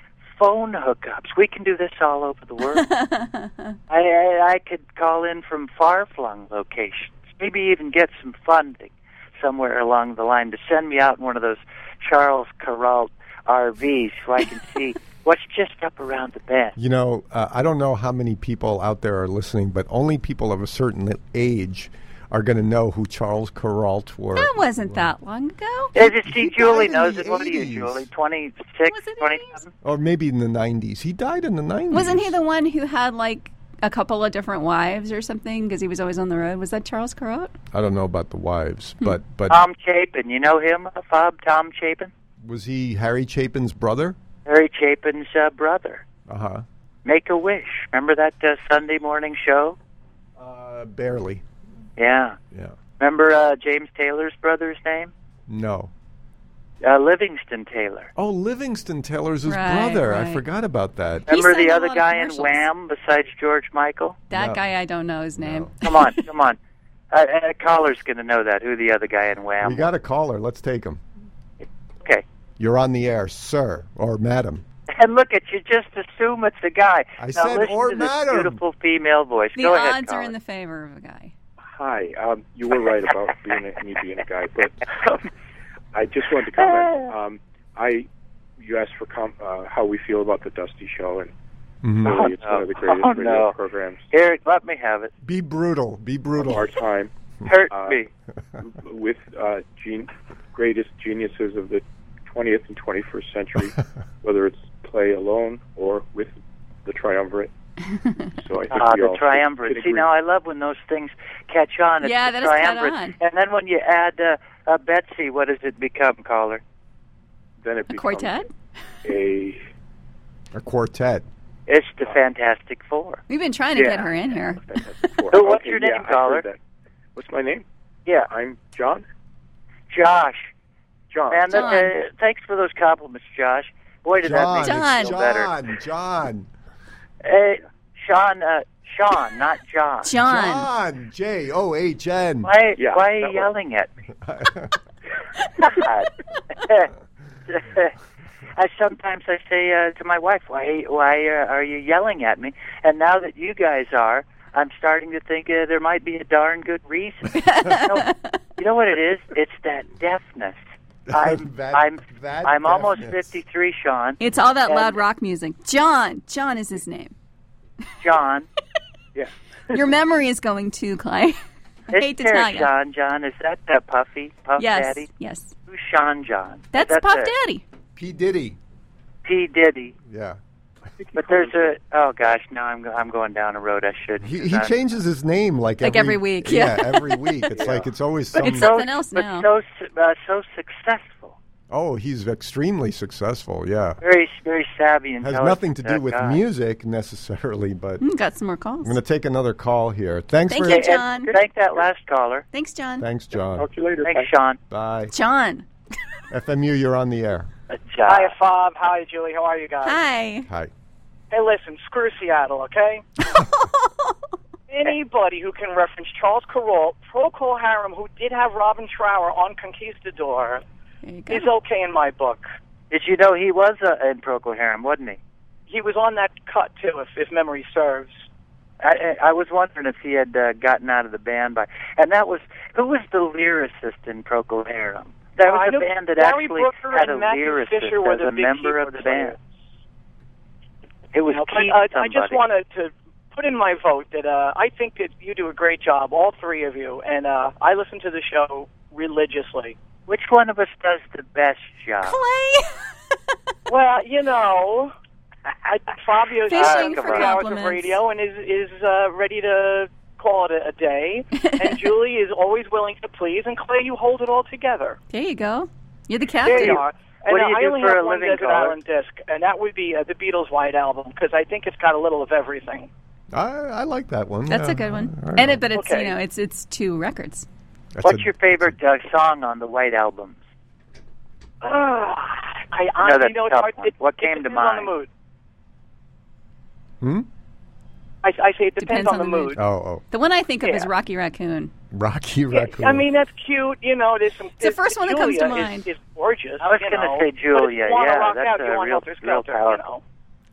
Phone hookups. We can do this all over the world. I, I, I could call in from far-flung locations, maybe even get some funding somewhere along the line to send me out in one of those Charles Kuralt R Vs so I can see what's just up around the bend. You know, uh, I don't know how many people out there are listening, but only people of a certain age are going to know who Charles Kuralt were. That wasn't that long ago. Is it, see, He Julie died in knows the it. What are you, eighties. Julie? twenty-six, Was it twenty-seven? Or maybe in the nineties. He died in the nineties. Wasn't he the one who had like a couple of different wives or something because he was always on the road? Was that Charles Kuralt? I don't know about the wives, but but Tom Chapin. You know him, uh, Bob? Tom Chapin? was he Harry Chapin's brother? Harry Chapin's uh, brother. Uh-huh. Make-A-Wish. Remember that uh, Sunday morning show? Uh Barely. Yeah. Yeah. Remember uh, James Taylor's brother's name? No. Uh, Livingston Taylor. Oh, Livingston Taylor's his Right, brother. I right. forgot about that. He Remember sang the a other lot of guy in commercials. Wham besides George Michael? That No. guy, I don't know his name. Come on, come on. Uh, a caller's going to know that, who the other guy in Wham We got a caller. Let's take him. Okay. You're on the air, sir or madam. And look at you, just assume it's a guy. I now said, listen or to this madam. beautiful female voice. The Go ahead, odds are caller. in the favor of a guy. Hi, um, you were right about being a, me being a guy, but um, I just wanted to comment. Um, I, you asked for com- uh, how we feel about the Dusty Show, and Mhm. really, it's Oh, one of the greatest oh, radio no. programs Here, let me have it. Be brutal. Be brutal. of our time. Hurt Uh, me. with uh, gen- greatest geniuses of the twentieth and twenty-first century, whether it's Clay alone or with the triumvirate. So I think Ah, we the all triumvirate. could See, agree. now I love when those things catch on. It's Yeah, the that has caught triumvirate. on. And then when you add uh, uh, Betsy, what does it become, caller? Then it A becomes quartet? a A quartet. It's the Fantastic Four. We've been trying to Yeah. get her in here. four. So what's Okay, your yeah, name, I caller? heard that. What's my name? Yeah, I'm John. Josh. John. Man, that, John. uh, thanks for those compliments, Josh. Boy, did John. that make John. me feel better. John. John. Hey, Sean, uh, Sean, not John. John. John. J O H N. Why, Yeah, why are that you works. yelling at me? I sometimes I say uh, to my wife, "Why, why uh, are you yelling at me?" And now that you guys are, I'm starting to think uh, there might be a darn good reason. you, know, you know what it is? It's that deafness. I'm That- I'm that I'm almost deafness. fifty-three, Sean. It's all that And- loud rock music. John. John is his name. John. Yeah. Your memory is going too, Clay. I hate to It's tell there, you. Sean. John, is that uh, Puffy? Puff Yes. Daddy? Yes. Who's Sean John? That's, That's Puff a Daddy. P. Diddy. P Diddy. Yeah. But there's a oh gosh, now I'm go- I'm going down a road I should. He, he changes his name like, Like every week, Yeah, yeah. every week. It's like it's always some. It's something else but now. so su- uh, so successful, Oh, he's extremely successful. Yeah. very very savvy and Has nothing to do with music necessarily, but Mm, got some more calls. I'm going to take another call here. Thanks Thank for you, John. Thank that last caller. Thanks, John. Thanks, John. Talk to you later. Thanks, Bye. Sean. Bye. John. F M U, you're on the air. Hi, Fob. Hi, Julie. How are you guys? Hi. Hi. Hey, listen, screw Seattle, okay? Anybody who can reference Charles Carroll, Procol Harum, who did have Robin Trower on Conquistador, There you go. is okay in my book. Did you know he was uh, in Procol Harum, wasn't he? He was on that cut, too, if, if memory serves. I, I I was wondering if he had uh, gotten out of the band by, and that was who was the lyricist in Procol Harum? That Uh, I was know a band that Gary actually Brooker had a and Matthew lyricist Fisher were as the a big member of keyboard the band. players. It was You know, Keith but, uh, I somebody. just wanted to put in my vote that uh, I think that you do a great job, all three of you, and uh, I listen to the show religiously. Which one of us does the best job? Clay. Well, you know, I, Fabio's Fishing had for three hours of compliments. radio and is is uh, ready to call it a, a day. And Julie is always willing to please. And Clay, you hold it all together. There you go. You're the There captain. you are. And What do uh, you I do only for have a one living, Desert caller? Island disc, and that would be uh, the Beatles' White Album because I think it's got a little of everything. I, I like that one. That's yeah. a good one. All right. And it, but it's Okay. you know it's it's two records. That's What's a- your favorite uh, song on the White Albums? Uh, I know honestly that's know it's tough hard. one. It, What it came to depends on the mind? mood. Hmm? I, I say it depends, Depends on, on the the mood. mood. Oh, oh. The one I think of Yeah. is Rocky Raccoon. Rocky Yeah, Raccoon. I mean, that's cute. You know, there's some. It's the first one that comes to Julia mind. Is, is gorgeous. I was you gonna know, say but if Julia, you wanna yeah, rock that's out, a you want real- Helter real Skelter, power. you know.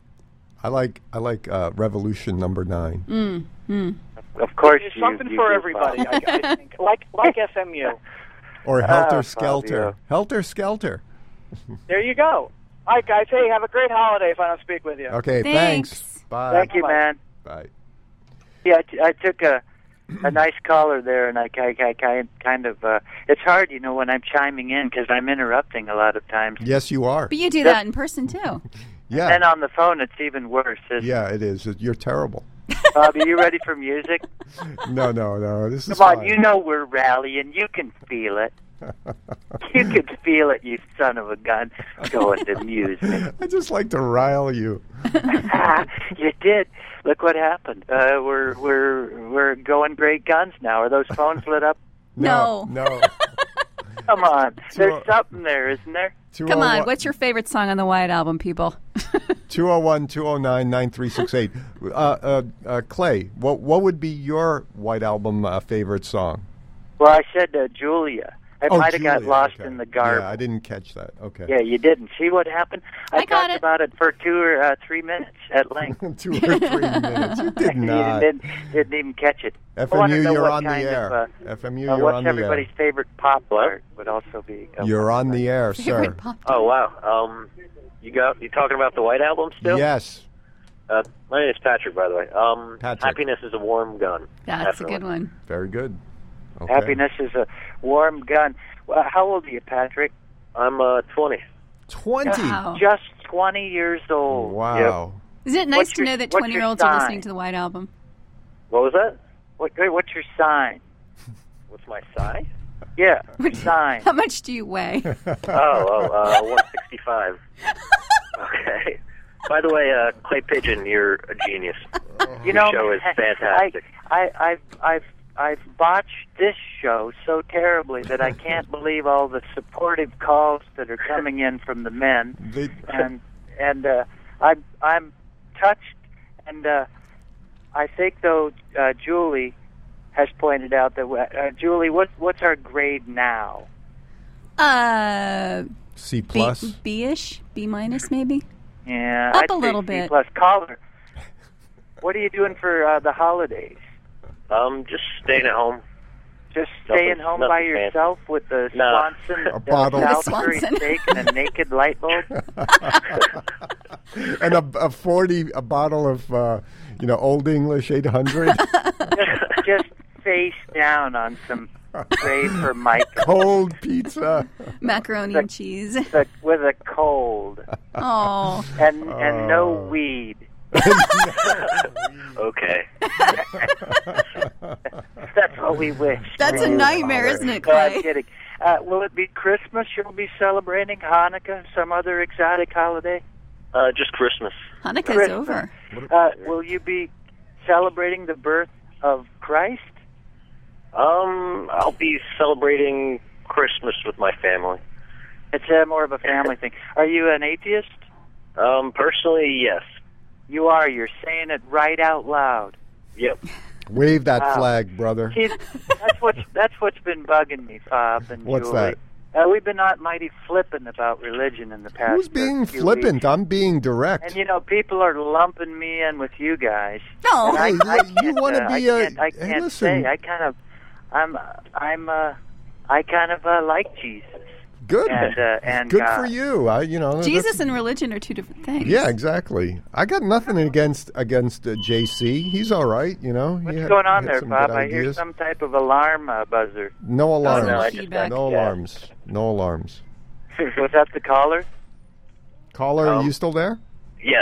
I like I like uh, Revolution Number Nine. Mm, mm. Of course, There's you, something you for do, everybody. Bob. I, I think, like like S M U. Or Helter Ah, Skelter. Fabio. Helter Skelter. There you go. All right, guys. Hey, have a great holiday. If I don't speak with you. Okay, Thanks. thanks. Bye. Thank you, Bye. man. Bye. Yeah, I, t- I took a a nice caller there, and I, I, I kind kind of. Uh, it's hard, you know, when I'm chiming in because I'm interrupting a lot of times. Yes, you are. But you do that in person too. Yeah. And on the phone, it's even worse. Isn't Yeah, it is. You're terrible. it? Bobby, you ready for music? No, no, no. This is Come on, fine. you know we're rallying. You can feel it. You can feel it, you son of a gun. Going to music. I just like to rile you. You did. Look what happened. Uh, we're we're we're going great guns now. Are those phones lit up? No. No. Come on. There's So- something there, isn't there? Come on, what's your favorite song on the White Album, people? two oh one, two oh nine, nine three six eight. Uh, uh, uh, Clay, what what would be your White Album uh, favorite song? Well, I said uh, Julia. I Oh, might have got Julia, lost okay. in the garb. Yeah, I didn't catch that. Okay. Yeah, you didn't. See what happened? I, I got talked it. about it for two or uh, three minutes at length. Two or three minutes. You did You not. didn't, didn't even catch it. I F M wanna U, know you're what on the kind air. Of, uh, F M U, uh, you're what's on the everybody's air. favorite pop art would also be. Uh, You're on the air, sir. Favorite pop Oh wow. Um, you got you talking about the White Album still? Yes. Uh, my name is Patrick, by the way. Um, Patrick. Happiness is a warm gun. That's Definitely. a good one. Very good. Okay. Happiness is a warm gun. Well, how old are you, Patrick? I'm uh twenty. twenty. Wow. Just twenty years old. Wow. Isn't it nice What's to your- know that what's your twenty-year-olds are sign? listening to the White Album? What was that? What, hey, what's your sign? What's my size? Yeah, sign. How much do you weigh? Oh, oh, uh, one sixty-five. Okay. By the way, uh, Clay Pigeon, you're a genius. You Your know, show is fantastic. I, I, I've, I've, I've botched this show so terribly that I can't believe all the supportive calls that are coming in from the men, They, and and uh, I'm, I'm touched, and uh, I think though uh, Julie has pointed out that uh, Julie, what, what's our grade now? Uh, C B, plus. B-ish, B minus maybe. Yeah, Up I'd a say little C bit. Plus. Caller, what are you doing for uh, the holidays? Um, just staying at home. Just Nothing- staying home nothing by fancy. yourself with the Nah. Swanson, A uh, bottle. The Salisbury Swanson. steak and a naked light bulb. And a, a forty, a bottle of, uh, you know, Old English eight hundred. just, just face down on some tray for Mike Cold pizza. Macaroni and cheese. but with a cold Oh, and and no Oh. weed. Okay. That's what we wish. that's a nightmare, isn't it, No, I'm Clay? kidding. Uh, will it be Christmas? You'll be celebrating Hanukkah, some other exotic holiday? Uh, just Christmas. Hanukkah's Christmas. over. Uh, will you be celebrating the birth of Christ? Um, I'll be celebrating Christmas with my family. It's uh, more of a family thing. Are you an atheist? Um, personally, yes. You are. You're saying it right out loud. Yep. Wave that Wow. flag, brother. See, that's what's that's what's been bugging me, Bob and What's Julie. that? Uh, we've been not mighty flippant about religion in the past. Who's uh, being few flippant? weeks. I'm being direct. And you know, people are lumping me in with you guys. No. And I, Hey, I you- you can't, wanna uh, be I a- can't, I hey, can't listen. say. I kind of, I'm, I'm, uh, I kind of uh, like Jesus. Good. And, uh, and Good uh, for you. I, you know, Jesus that's- and religion are two different things. Yeah, exactly. I got nothing against against uh, J C. He's all right, you know. What's He had- going on he had there, some Bob? good I hear ideas. some type of alarm uh, buzzer. No alarms. no, I just no got- alarms. No alarms. Was that the caller? Caller, are Um, you still there? Yes.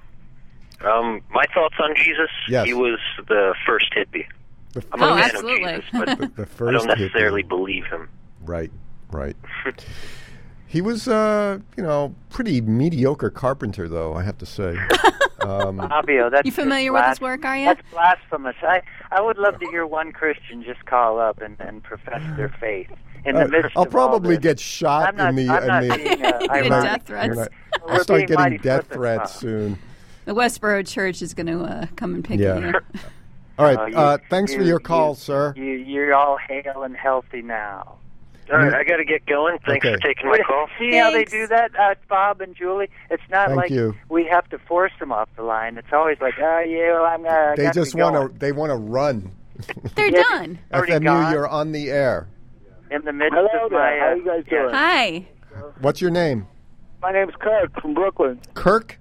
Um, my thoughts on Jesus? Yes. He was the first hippie. The, I'm Oh, a fan absolutely. of Jesus, but the, the I first don't necessarily hippie. believe him. Right, right. He was, uh, you know, pretty mediocre carpenter, though, I have to say. Um, Fabio, that's You familiar just with his blas- work, are you? That's blasphemous. I, I would love to hear one Christian just call up and, and profess their faith in the uh, midst I'll of probably all this. get shot I'm not, in the. I'm not in the being, uh, Get ironic. death threats. You're not- We're I'll start being getting mighty death flippant, threats Bob. soon. The Westboro Church is going to uh, come and pick Yeah. you. All right. Uh, you- uh, thanks for you- your call, you- sir. You, you're all hale and healthy now. All right, I got to get going. Thanks Okay. for taking my call. See how they Thanks. do that, uh, Bob and Julie? It's not Thank like you. we have to force them off the line. It's always like, oh, yeah, well, I'm uh, They got just to be want going. to. They want to run. They're Yeah. done. Already F M U, gone? you're on the air. in the midst Hello of my. there. How Uh, you guys yeah. doing? Hi. What's your name? My name's Kirk from Brooklyn. Kirk.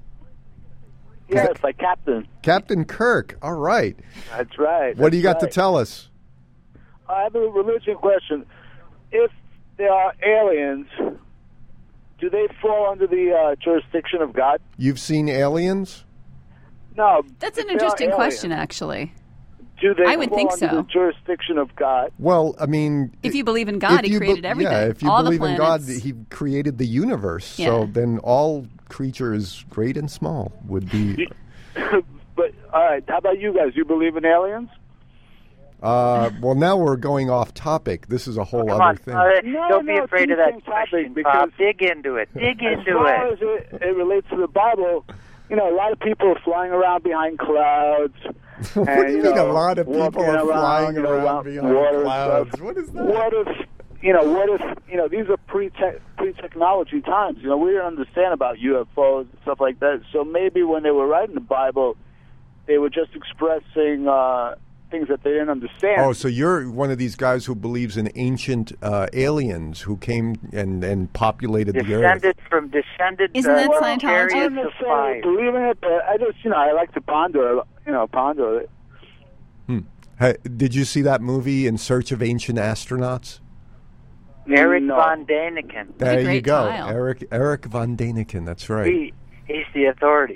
Yes, like Captain. Captain Kirk. All right. That's right. What do you got That's to right. tell us? I have a religion question. If there are aliens, do they fall under the uh, jurisdiction of God? You've seen aliens? No. That's if an there are interesting aliens, question, actually. Do they I would fall think under so. the jurisdiction of God? Well, I mean, If you believe in God, if He you created be- everything. Yeah, if you all believe the in God, planets. He created the universe. So Yeah. then all creatures, great and small, would be. But all right, how about you guys? You believe in aliens? Uh, well, now we're going off topic. This is a whole Come other on, thing. uh, No, don't be no, afraid of it's that the same topic question, because- Bob. Dig into it. Dig As into far it. as it, it relates to the Bible, you know, a lot of people are flying around behind clouds. What and, do you you mean a know, lot of people walking are around, flying you know, around behind water and clouds? stuff. What is that? What if, you know, what if, you know, these are pre pre-technology times. You know, we didn't understand about U F Os and stuff like that. So maybe when they were writing the Bible, they were just expressing uh, things that they didn't understand. Oh, so you're one of these guys who believes in ancient uh, aliens who came and, and populated the earth. Descended from descended. Isn't uh, that from Scientology? I chariots don't of necessarily fire. believe in it, but I just, you know, I like to ponder, you know, ponder it. Hmm. Hey, did you see that movie, In Search of Ancient Astronauts? Eric No. von Däniken. There you great go. tile. Eric Eric von Däniken, that's right. He, he's the authority.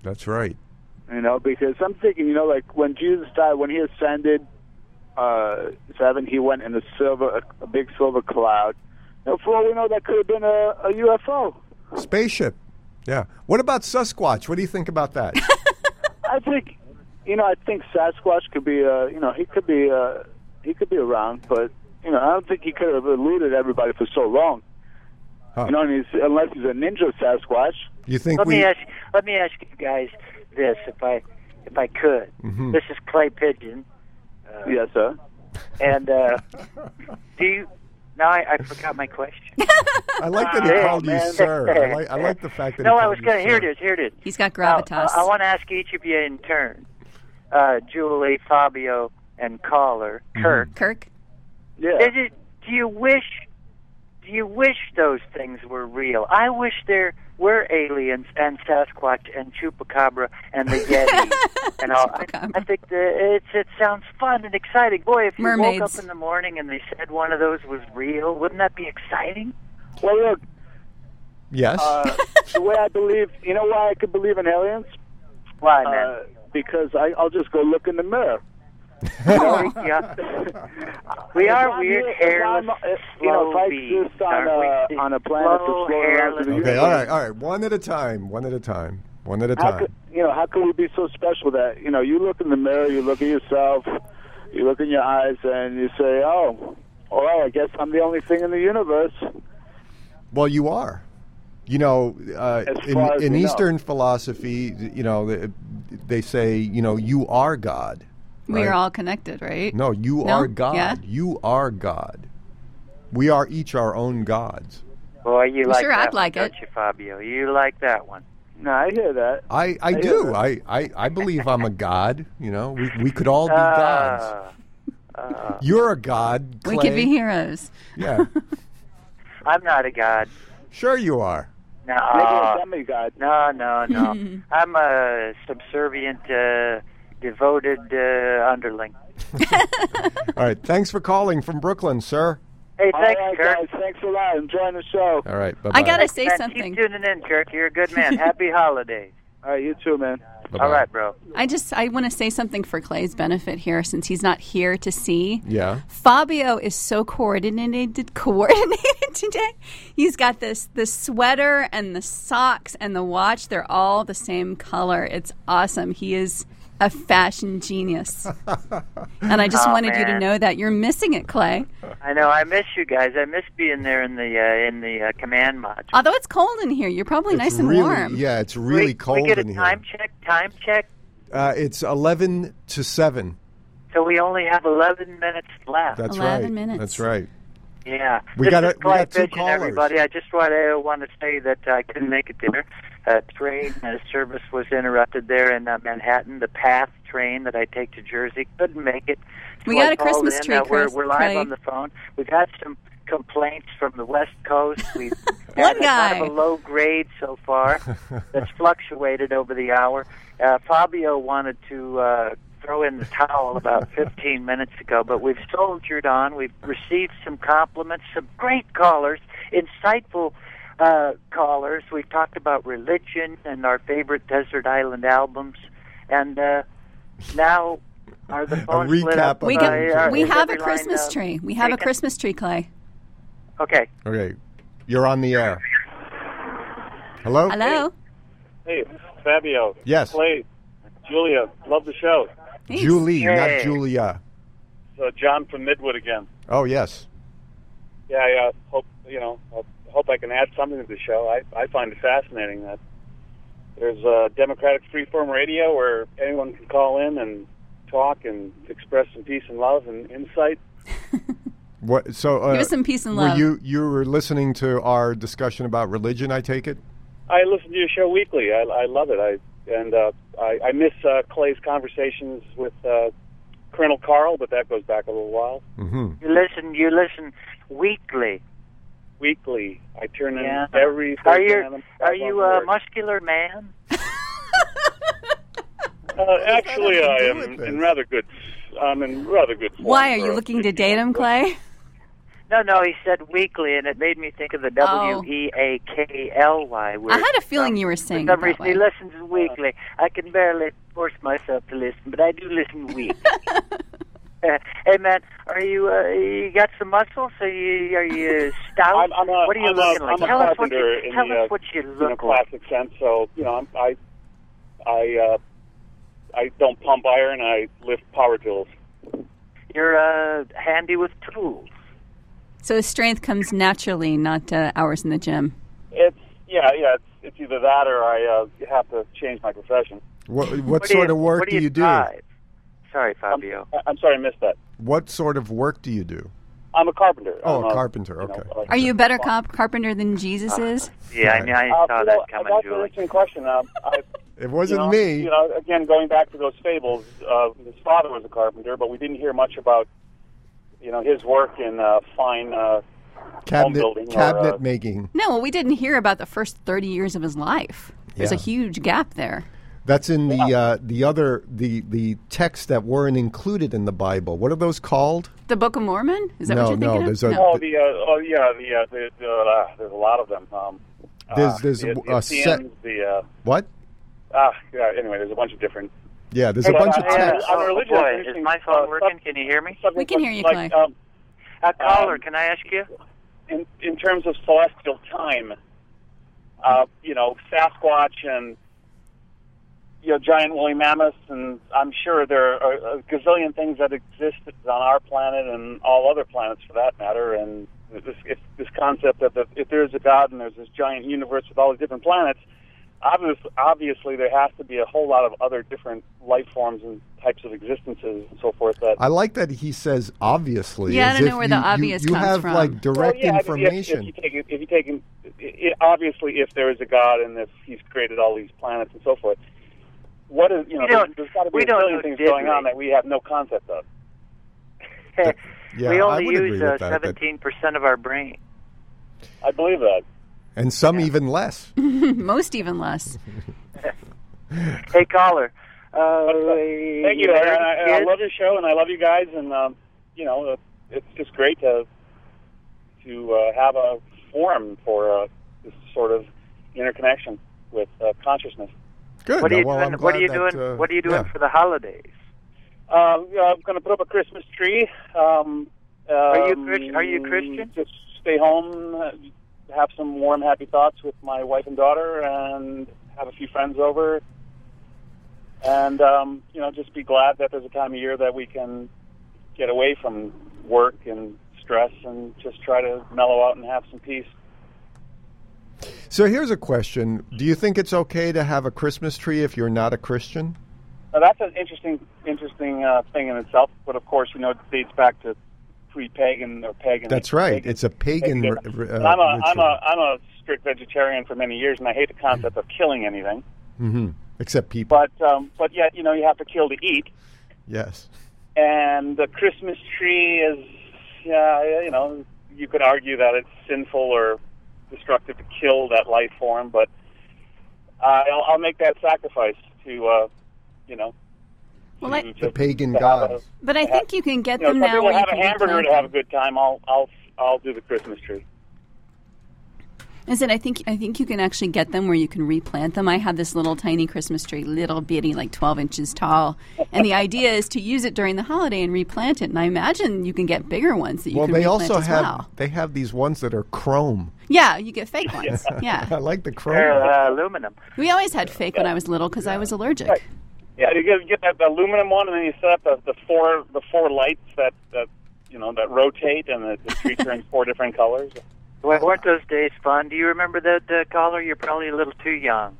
That's right. You know, because I'm thinking, you know, like when Jesus died, when he ascended uh, seven, he went in a silver, a, a big silver cloud. And for all we know, that could have been a, a U F O. Spaceship. Yeah. What about Sasquatch? What do you think about that? I think, you know, I think Sasquatch could be, uh, you know, he could be, uh, he could be around, but you know, I don't think he could have eluded everybody for so long. Huh. You know, and he's, unless he's a ninja Sasquatch. You think let we? me ask. Let me ask you guys this, if I, if I could. Mm-hmm. This is Clay Pigeon. Uh, yes, sir. And uh, do you? Now I, I forgot my question. I like that he Yeah, called you man. sir. I like, I like the fact that. No, he I called was you going to. Here it sir. is. Here it is. He's got Now, gravitas. uh, I want to ask each of you in turn. Uh, Julie, Fabio, and caller Kirk. Kirk. Yeah. Is it? Do you wish? Do you wish those things were real? I wish there were aliens and Sasquatch and Chupacabra and the Yeti and all. I, I think the, it's it sounds fun and exciting. Boy, if you Mermaids. woke up in the morning and they said one of those was real, wouldn't that be exciting? Well, look. Yes. Uh, the way I believe, you know why I could believe in aliens? Why, uh, man? Because I, I'll just go look in the mirror. yeah. We are I'm weird, here- if hairless, I'm, if, you know, if I slow beings, exist on aren't we? a, on a planet Slow, that's floating around hairless the Okay. universe, All right. All right. One at a time. One at a time. One at a how time. could, you know, how could we be so special that, you know, you look in the mirror, you look at yourself, you look in your eyes, and you say, oh, well, I guess I'm the only thing in the universe. Well, you are. You know, uh, As in, far as in we know. Eastern philosophy, you know, they, they say, you know, you are God. We right? are all connected, right? No, you No? are God. Yeah? You are God. We are each our own gods. Boy, you Well, like sure, that I'd one, like don't it. you, Fabio? You like that one. No, I hear that. I, I, I hear do. that. I, I, I believe I'm a god. You know, we, we could all be Uh, gods. uh, You're a god, Clay. We could be heroes. Yeah. I'm not a god. Sure you are. No, Maybe a demigod. no, no, no. I'm a subservient, uh, devoted uh, underling. All right. Thanks for calling from Brooklyn, sir. Hey, All thanks, right, Kirk. guys, thanks a lot. Enjoying the show. All right. Bye-bye. I gotta say Man, something. Keep tuning in, Kirk. You're a good man. Happy holidays. All right, you too, man. Bye-bye. All right, bro. I just I want to say something for Clay's benefit here, since he's not here to see. Yeah. Fabio is so coordinated coordinated today. He's got this the sweater and the socks and the watch. They're all the same color. It's awesome. He is a fashion genius. And I just Oh, wanted you to man. know that you're missing it, Clay. I know. I miss you guys. I miss being there in the uh, in the uh, command module. Although it's cold in here, you're probably It's nice and really, warm. Yeah, it's really we, cold we get a in here. time check. Time check. Uh, it's eleven to seven. So we only have eleven minutes left. That's eleven right. minutes. That's right. Yeah. We this got is a- we Clay got two Pigeon, callers. everybody. I just want to want to say that I couldn't make it there. Uh, train uh, service was interrupted there in uh, Manhattan. The PATH train that I take to Jersey couldn't make it. We So got I a called Christmas in. tree, Uh, we're, Chris- we're live Clay. on the phone. We've had some complaints from the West Coast. We've One had a guy. kind of a low grade so far that's fluctuated over the hour. Uh, Fabio wanted to uh, throw in the towel about fifteen minutes ago, but we've soldiered on. We've received some compliments, some great callers, insightful uh, callers. We've talked about religion and our favorite desert island albums, and uh, now are the phones lit recap up? of We, Uh, can, yeah, we is have a every line, Christmas uh, tree. We have a taken? Christmas tree, Clay. Okay. Okay. You're on the air. Hello? Hello? Hey, Fabio. Yes. Clay, Julia, love the show. Thanks. Julie, Hey. not Julia. So John from Midwood again. Oh, yes. Yeah, I uh, hope you know. I hope I can add something to the show. I I find it fascinating that there's a democratic freeform radio where anyone can call in and talk and express some peace and love and insight. What? So, uh, Give us some peace and were love. you you were listening to our discussion about religion? I take it. I listen to your show weekly. I, I love it. I and uh, I, I miss uh, Clay's conversations with uh, Colonel Carl, but that goes back a little while. Mm-hmm. You listen. You listen weekly. Weekly, I turn in Yeah. every. Are Thursday you night. I'm are back you on a board. muscular man? Uh, actually, have to I do am with in, this? in rather good. I'm in rather good form. Why? Are for you a looking to fifteen date him, Clay? No, no, he said weekly, and it made me think of the W E A K L Y word. I had a feeling you were saying For some it that reason, way. he listens weekly. I can barely force myself to listen, but I do listen weekly. uh, hey, man, are you, uh, you got some muscles? Are you, are you stout? I'm, I'm a, what are you I'm looking a, like? I'm Tell a us what carpenter you, in tell the, us uh, what you you know, look like. classic sense. So, you know, I'm, I, I, uh, I don't pump iron. I lift power tools. You're uh, handy with tools. So his strength comes naturally, not uh, hours in the gym. It's yeah, yeah. It's, it's either that or I uh, have to change my profession. What, what, What do sort you- of work what do do you you do? drive? Sorry, Fabio. I'm, I'm sorry, I missed that. What sort of work do you do? I'm a carpenter. Oh, I'm a a- carpenter. Okay. like- Are you a better cop- carpenter than Jesus is? Yeah, I, mean, I Uh, saw you that know, coming, that's an Julie. interesting question. Um, I, It wasn't you know, me. You know, again, going back to those fables, uh, his father was a carpenter, but we didn't hear much about, you know, his work in uh, fine uh, home Cabinet, building. cabinet or, uh, making. No, well, we didn't hear about the first thirty years of his life. There's Yeah. a huge gap there. That's in the uh, the other the the texts that weren't included in the Bible. What are those called? The Book of Mormon? Is that No, what you're no, thinking there's of? a- no. oh, the uh, oh yeah, the, uh, the, the uh, there's a lot of them. Um, There's uh, there's the, a, the a set. Essenes, the uh, What? ah yeah. Anyway, there's a bunch of different. Yeah, there's Hey, a bunch uh, of yeah, texts. on Oh, religion, boy, it's is interesting, my phone uh, working? sub- Can you hear me? We can hear you, like, Clay. um, Uh, caller, um, can I ask you? in in terms of celestial time, uh, you know, Sasquatch and you know giant woolly mammoths, and I'm sure there are a gazillion things that exist on our planet and all other planets for that matter. And this if, this concept that the, if there's a God and there's this giant universe with all these different planets, obviously, obviously there has to be a whole lot of other different life forms and types of existences and so forth. That I like that he says obviously. Yeah, I as don't if know where the you- you- obvious you comes have from. like direct Well, yeah, I mean, if- information. If, you take it, if you take it, it, obviously, if there is a God and if He's created all these planets and so forth, what is you know? We don't- there's got to be we a don't billion know things diddly. going on that we have no concept of. yeah, we I only would agree use with uh, that, that- seventeen percent of our brain. I believe that. and some even less. Most even less. Hey, caller. Uh, Thank you. you And married I, I kids? love your show, and I love you guys, and um, you know, uh, it's just great to to uh, have a forum for uh, this sort of interconnection with uh, consciousness. Good. What are you well, doing? I'm What are you glad doing? that, uh, what are you doing yeah. for the holidays? Uh, yeah, I'm going to put up a Christmas tree. Um, Are you um, Chris- are you Christian? Just stay home, uh, have some warm, happy thoughts with my wife and daughter, and have a few friends over. And um, you know, just be glad that there's a time of year that we can get away from work and stress and just try to mellow out and have some peace. So here's a question: do you think it's okay to have a Christmas tree if you're not a Christian? Now, that's an interesting, interesting uh, thing in itself. But of course, you know, it dates back to pre-pagan or pagan. That's right. pagan- It's a pagan. pagan. r- r- And I'm a, uh, I'm ritual. a, I'm a strict vegetarian for many years, and I hate the concept of killing anything. Mhm. Except people. But, um, but yet, you know, you have to kill to eat. Yes. And the Christmas tree is, yeah, you know, you could argue that it's sinful or destructive to kill that life form, but uh, I'll, I'll make that sacrifice to, uh, you know, Well, to I, just The pagan to have a- gods. but I think you can get you know, them some now people where you have can a hamburger replant to have a them. good time. I'll, I'll, I'll do the Christmas tree. I said, I think I think you can actually get them where you can replant them. I have this little tiny Christmas tree, little bitty, like twelve inches tall, and the idea is to use it during the holiday and replant it. And I imagine you can get bigger ones that you Well, can they replant also as have well. they have these ones that are chrome. Yeah, you get fake ones. I Yeah, like the chrome. They're ones. uh, aluminum. we always had fake when I was little because I was allergic. Right. Yeah, you get, you get that aluminum one, and then you set up the, the four the four lights that, that you know that rotate, and the, the tree turns four different colors. Well, weren't those days fun? Do you remember that, uh, caller? You're probably a little too young.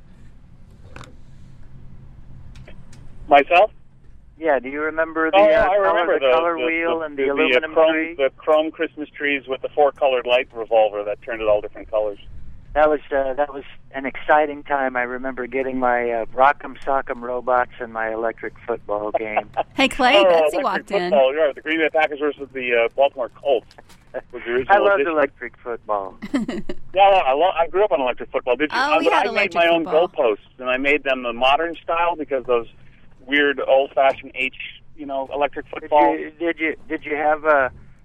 Myself? Yeah, do you remember the, oh, uh, I color, remember the, the color the, wheel the, and the, the, aluminum uh, chrome, tree? the chrome Christmas trees with the four colored light revolver that turned it all different colors. That was uh, that was an exciting time. I remember getting my uh, Rock'em Sock'em robots and my electric football game. Hey, Clay, oh, Betsy electric walked in. football. You're right. The Green Bay Packers versus the uh, Baltimore Colts was the original I loved edition. electric football. Yeah, I, lo- I grew up on electric football. Did you? Oh, I, we but had I made electric my own football. goalposts, and I made them the modern style because those weird old-fashioned H, you know, electric Did footballs. you, did you did you have uh,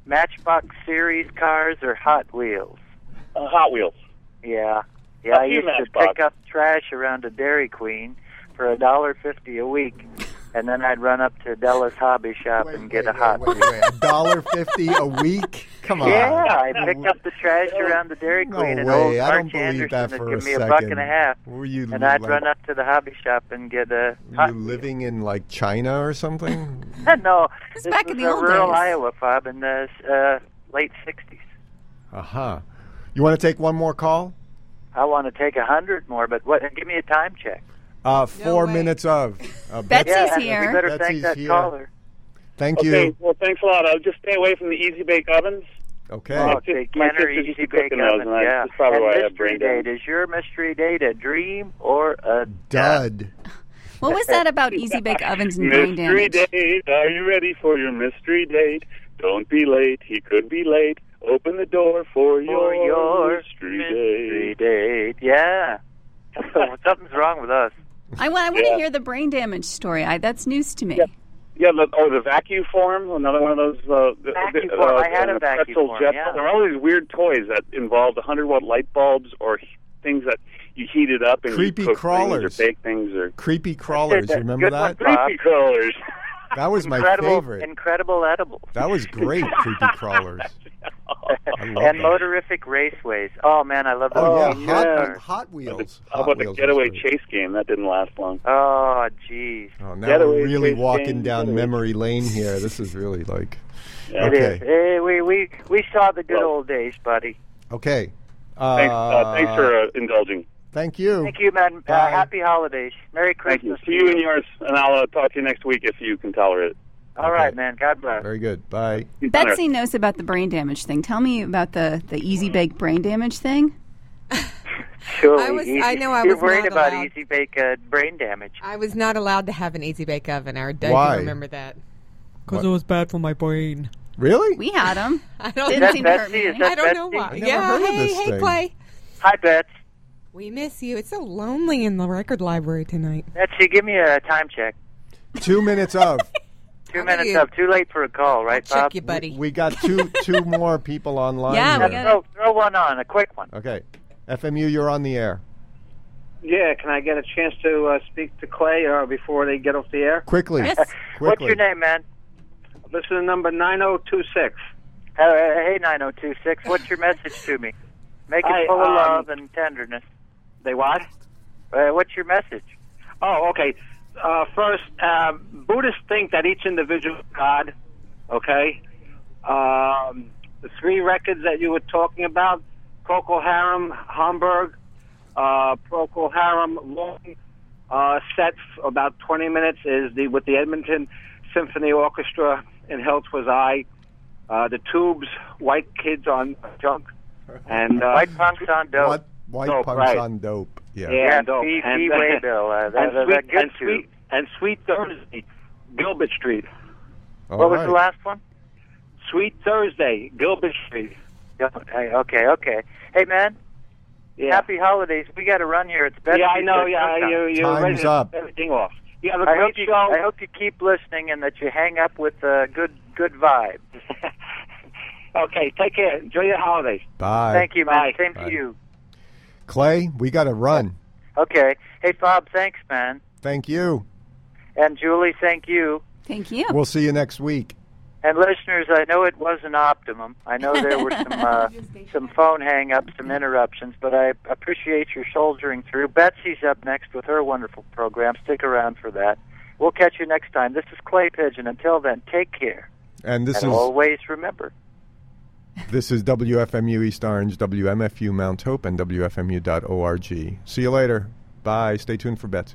Matchbox series cars or Hot Wheels? Uh, Hot Wheels. Yeah. Yeah, A I few used to Matchbox. pick up trash around a Dairy Queen for a dollar fifty a week, and then I'd run up to Della's Hobby Shop and get a Hot Wheel. A dollar fifty a week? Come on. Yeah, I picked up the trash around the Dairy No Queen, and way. old I don't Arch believe Anderson that would for give a me a buck second. and a half, Were you and I'd like- run up to the Hobby Shop and get a Were Hot you living in like China or something? no, It's this back was in the uh, old rural days. Iowa, Bob, in the uh, late sixties. Uh huh. You want to take one more call? I want to take a hundred more, but what? Give me a time check. Uh, four minutes of. Uh, Betsy's yeah, and here. You better Betsy's thank that here. caller. Thank Okay, you. well, thanks a lot. I'll just stay away from the Easy Bake Ovens. Okay. Oh, Just- the my Kenner sister used Easy to cook Bake in those, Oven, and I- yeah. that's probably and why I have mystery brain date, is your mystery date a dream or a Dud. What was that about Easy Bake Ovens and brain Mystery damage? date, are you ready for your mystery date? Don't be late, he could be late. Open the door for your, for your mystery, mystery date. date? Yeah. Something's wrong with us. I want, I want to Yeah. hear the brain damage story. I, that's news to me. Yeah, the, or the vacuum form, another one of those. Uh, the, Vacuum the, form, uh, I had a the vacuum pretzel form, jet. yeah. There are all these weird toys that involved one hundred watt light bulbs or things that you heated up and Creepy you cook crawlers. things or bake things or Creepy crawlers. You remember Good that? one, Bob. creepy crawlers. That was my Incredible, favorite. incredible edibles. That was great, Creepy Crawlers. I love and that. motorific raceways. Oh man, I love those. Oh, yeah, game Hot, cars. Hot Wheels. How Hot about the Wheels was getaway great. chase game? That didn't last long. Oh, jeez. Oh, now Getaway we're really chase walking game, down getaway. memory lane here. This is really like. Yeah. It Okay. is. Eh, we we we saw the good Well- old days, buddy. Okay. Uh, Thanks, uh, thanks for uh, indulging. Thank you. Thank you, man. Uh, Bye. happy holidays. Merry Thank you. Christmas. See you and yours, and I'll uh, talk to you next week if you can tolerate it. All right, Okay. man. God bless. Very good. Bye. Betsy knows about the brain damage thing. Tell me about the, the Easy Bake brain damage thing. Sure. I was- I know I You're was worried not about allowed. Easy Bake uh, brain damage. I was not allowed to have an Easy Bake Oven. I do Why? remember that. What? it was bad for my brain. Really? We had them. I don't Didn't that seem to hurt Betsy? me. Is any. that I don't know Betsy? why. I never yeah, heard of hey, this hey, thing. Clay. Hi, Bets. We miss you. It's so lonely in the record library tonight. Betsy, give me a time check. Two minutes of. Two How minutes many- up. Too late for a call, right, Check Bob? you, buddy. We got two two more people online. Yeah, we here. got it. Throw, throw one on, a quick one. Okay. F M U, you're on the air. Yeah, can I get a chance to uh, speak to Clay uh, before they get off the air? Quickly. Yes. Quickly. What's your name, man? This is number nine oh two six. Uh, hey, nine oh two six. What's your message to me? Make it Hi, full of um, love and tenderness. They what? Uh, what's your message? Oh, okay. Uh, first, um, Buddhists think that each individual is God, okay? Um, the three records that you were talking about, Procol Harum, Hamburg, uh, Procol Harum, long uh, set, for about twenty minutes, is the with the Edmonton Symphony Orchestra in Hell 'Twas I. Uh, the Tubes, White Kids on Junk, and uh, White punks on dope. What? White Dope, punks right. on dope. Yeah. Yeah, Yeah, and dope. Steve And- B. Waybill. Uh, that, and that, sweet, that good and sweet, and Sweet Thursday, Gilbert Street. All What was right. the last one? Sweet Thursday, Gilbert Street. Yeah, hey, okay, okay. Hey, man. Yeah. Happy holidays. We got to run here. It's better. Yeah, I know. Yeah, you you Time's ready to up. everything off. You have a I great hope you. show. I hope you keep listening and that you hang up with a good, good vibe. Okay, take care. Enjoy your holidays. Bye. Thank you, man. Bye. Same Bye. to you. Clay, we got to run. Okay. Hey, Bob. Thanks, man. Thank you. And Julie, thank you. Thank you. We'll see you next week. And listeners, I know it wasn't optimum. I know there were some uh, some phone hang-ups, some interruptions, but I appreciate your soldiering through. Betsy's up next with her wonderful program. Stick around for that. We'll catch you next time. This is Clay Pigeon. Until then, take care. And this and is always remember. this is W F M U East Orange, W M F U Mount Hope, and W F M U dot org. See you later. Bye. Stay tuned for Betsy.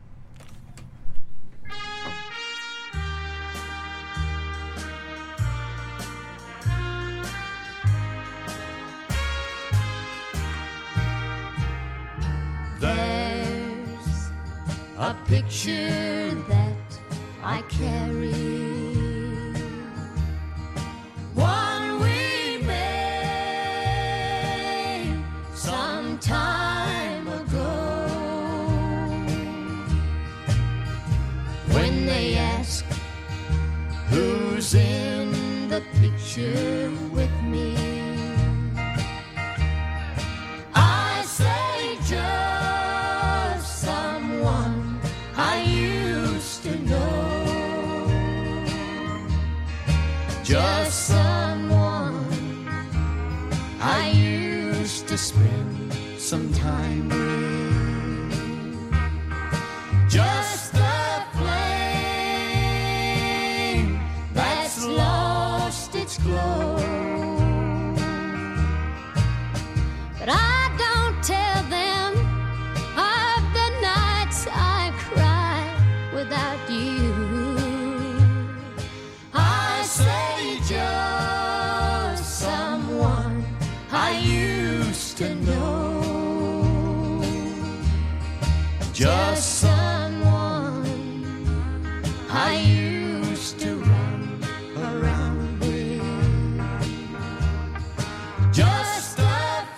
There's a picture that I carry, one we made some time ago. When they ask who's in the picture, I used to spend some time with. Just the flame that's lost its glow. But I don't tell them of the nights I cry without you. I say just someone I used to know. Just someone I used to run around with. Just a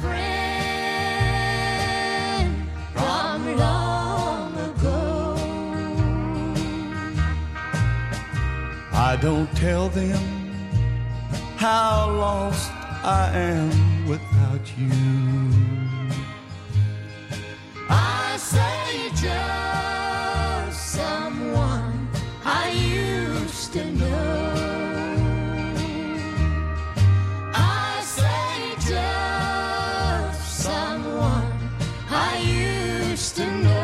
friend from long ago. I don't tell them how lost I am without you. I say just someone I used to know. I say just someone I used to know.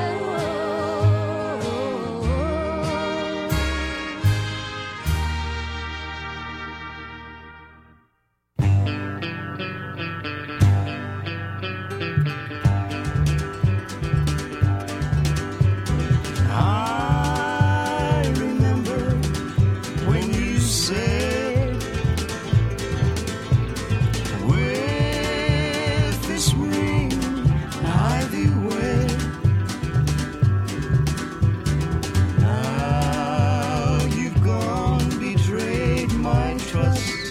I remember when you said, with this ring I thee wed. Now you've gone, betrayed my trust.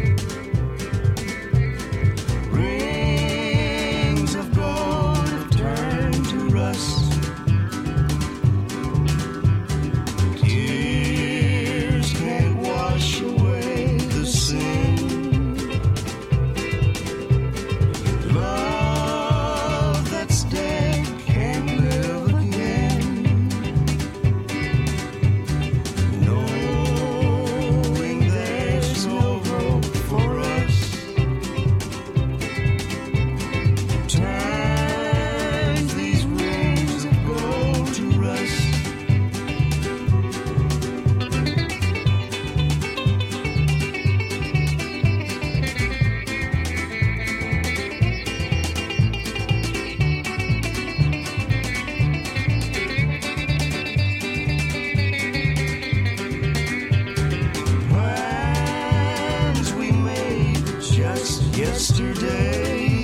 Rings of gold have turned to rust. Tears can't wash away the sin. Love that's dead can't live again. Knowing there's no hope for us, turns these rings of gold to rust. Plans we made just yesterday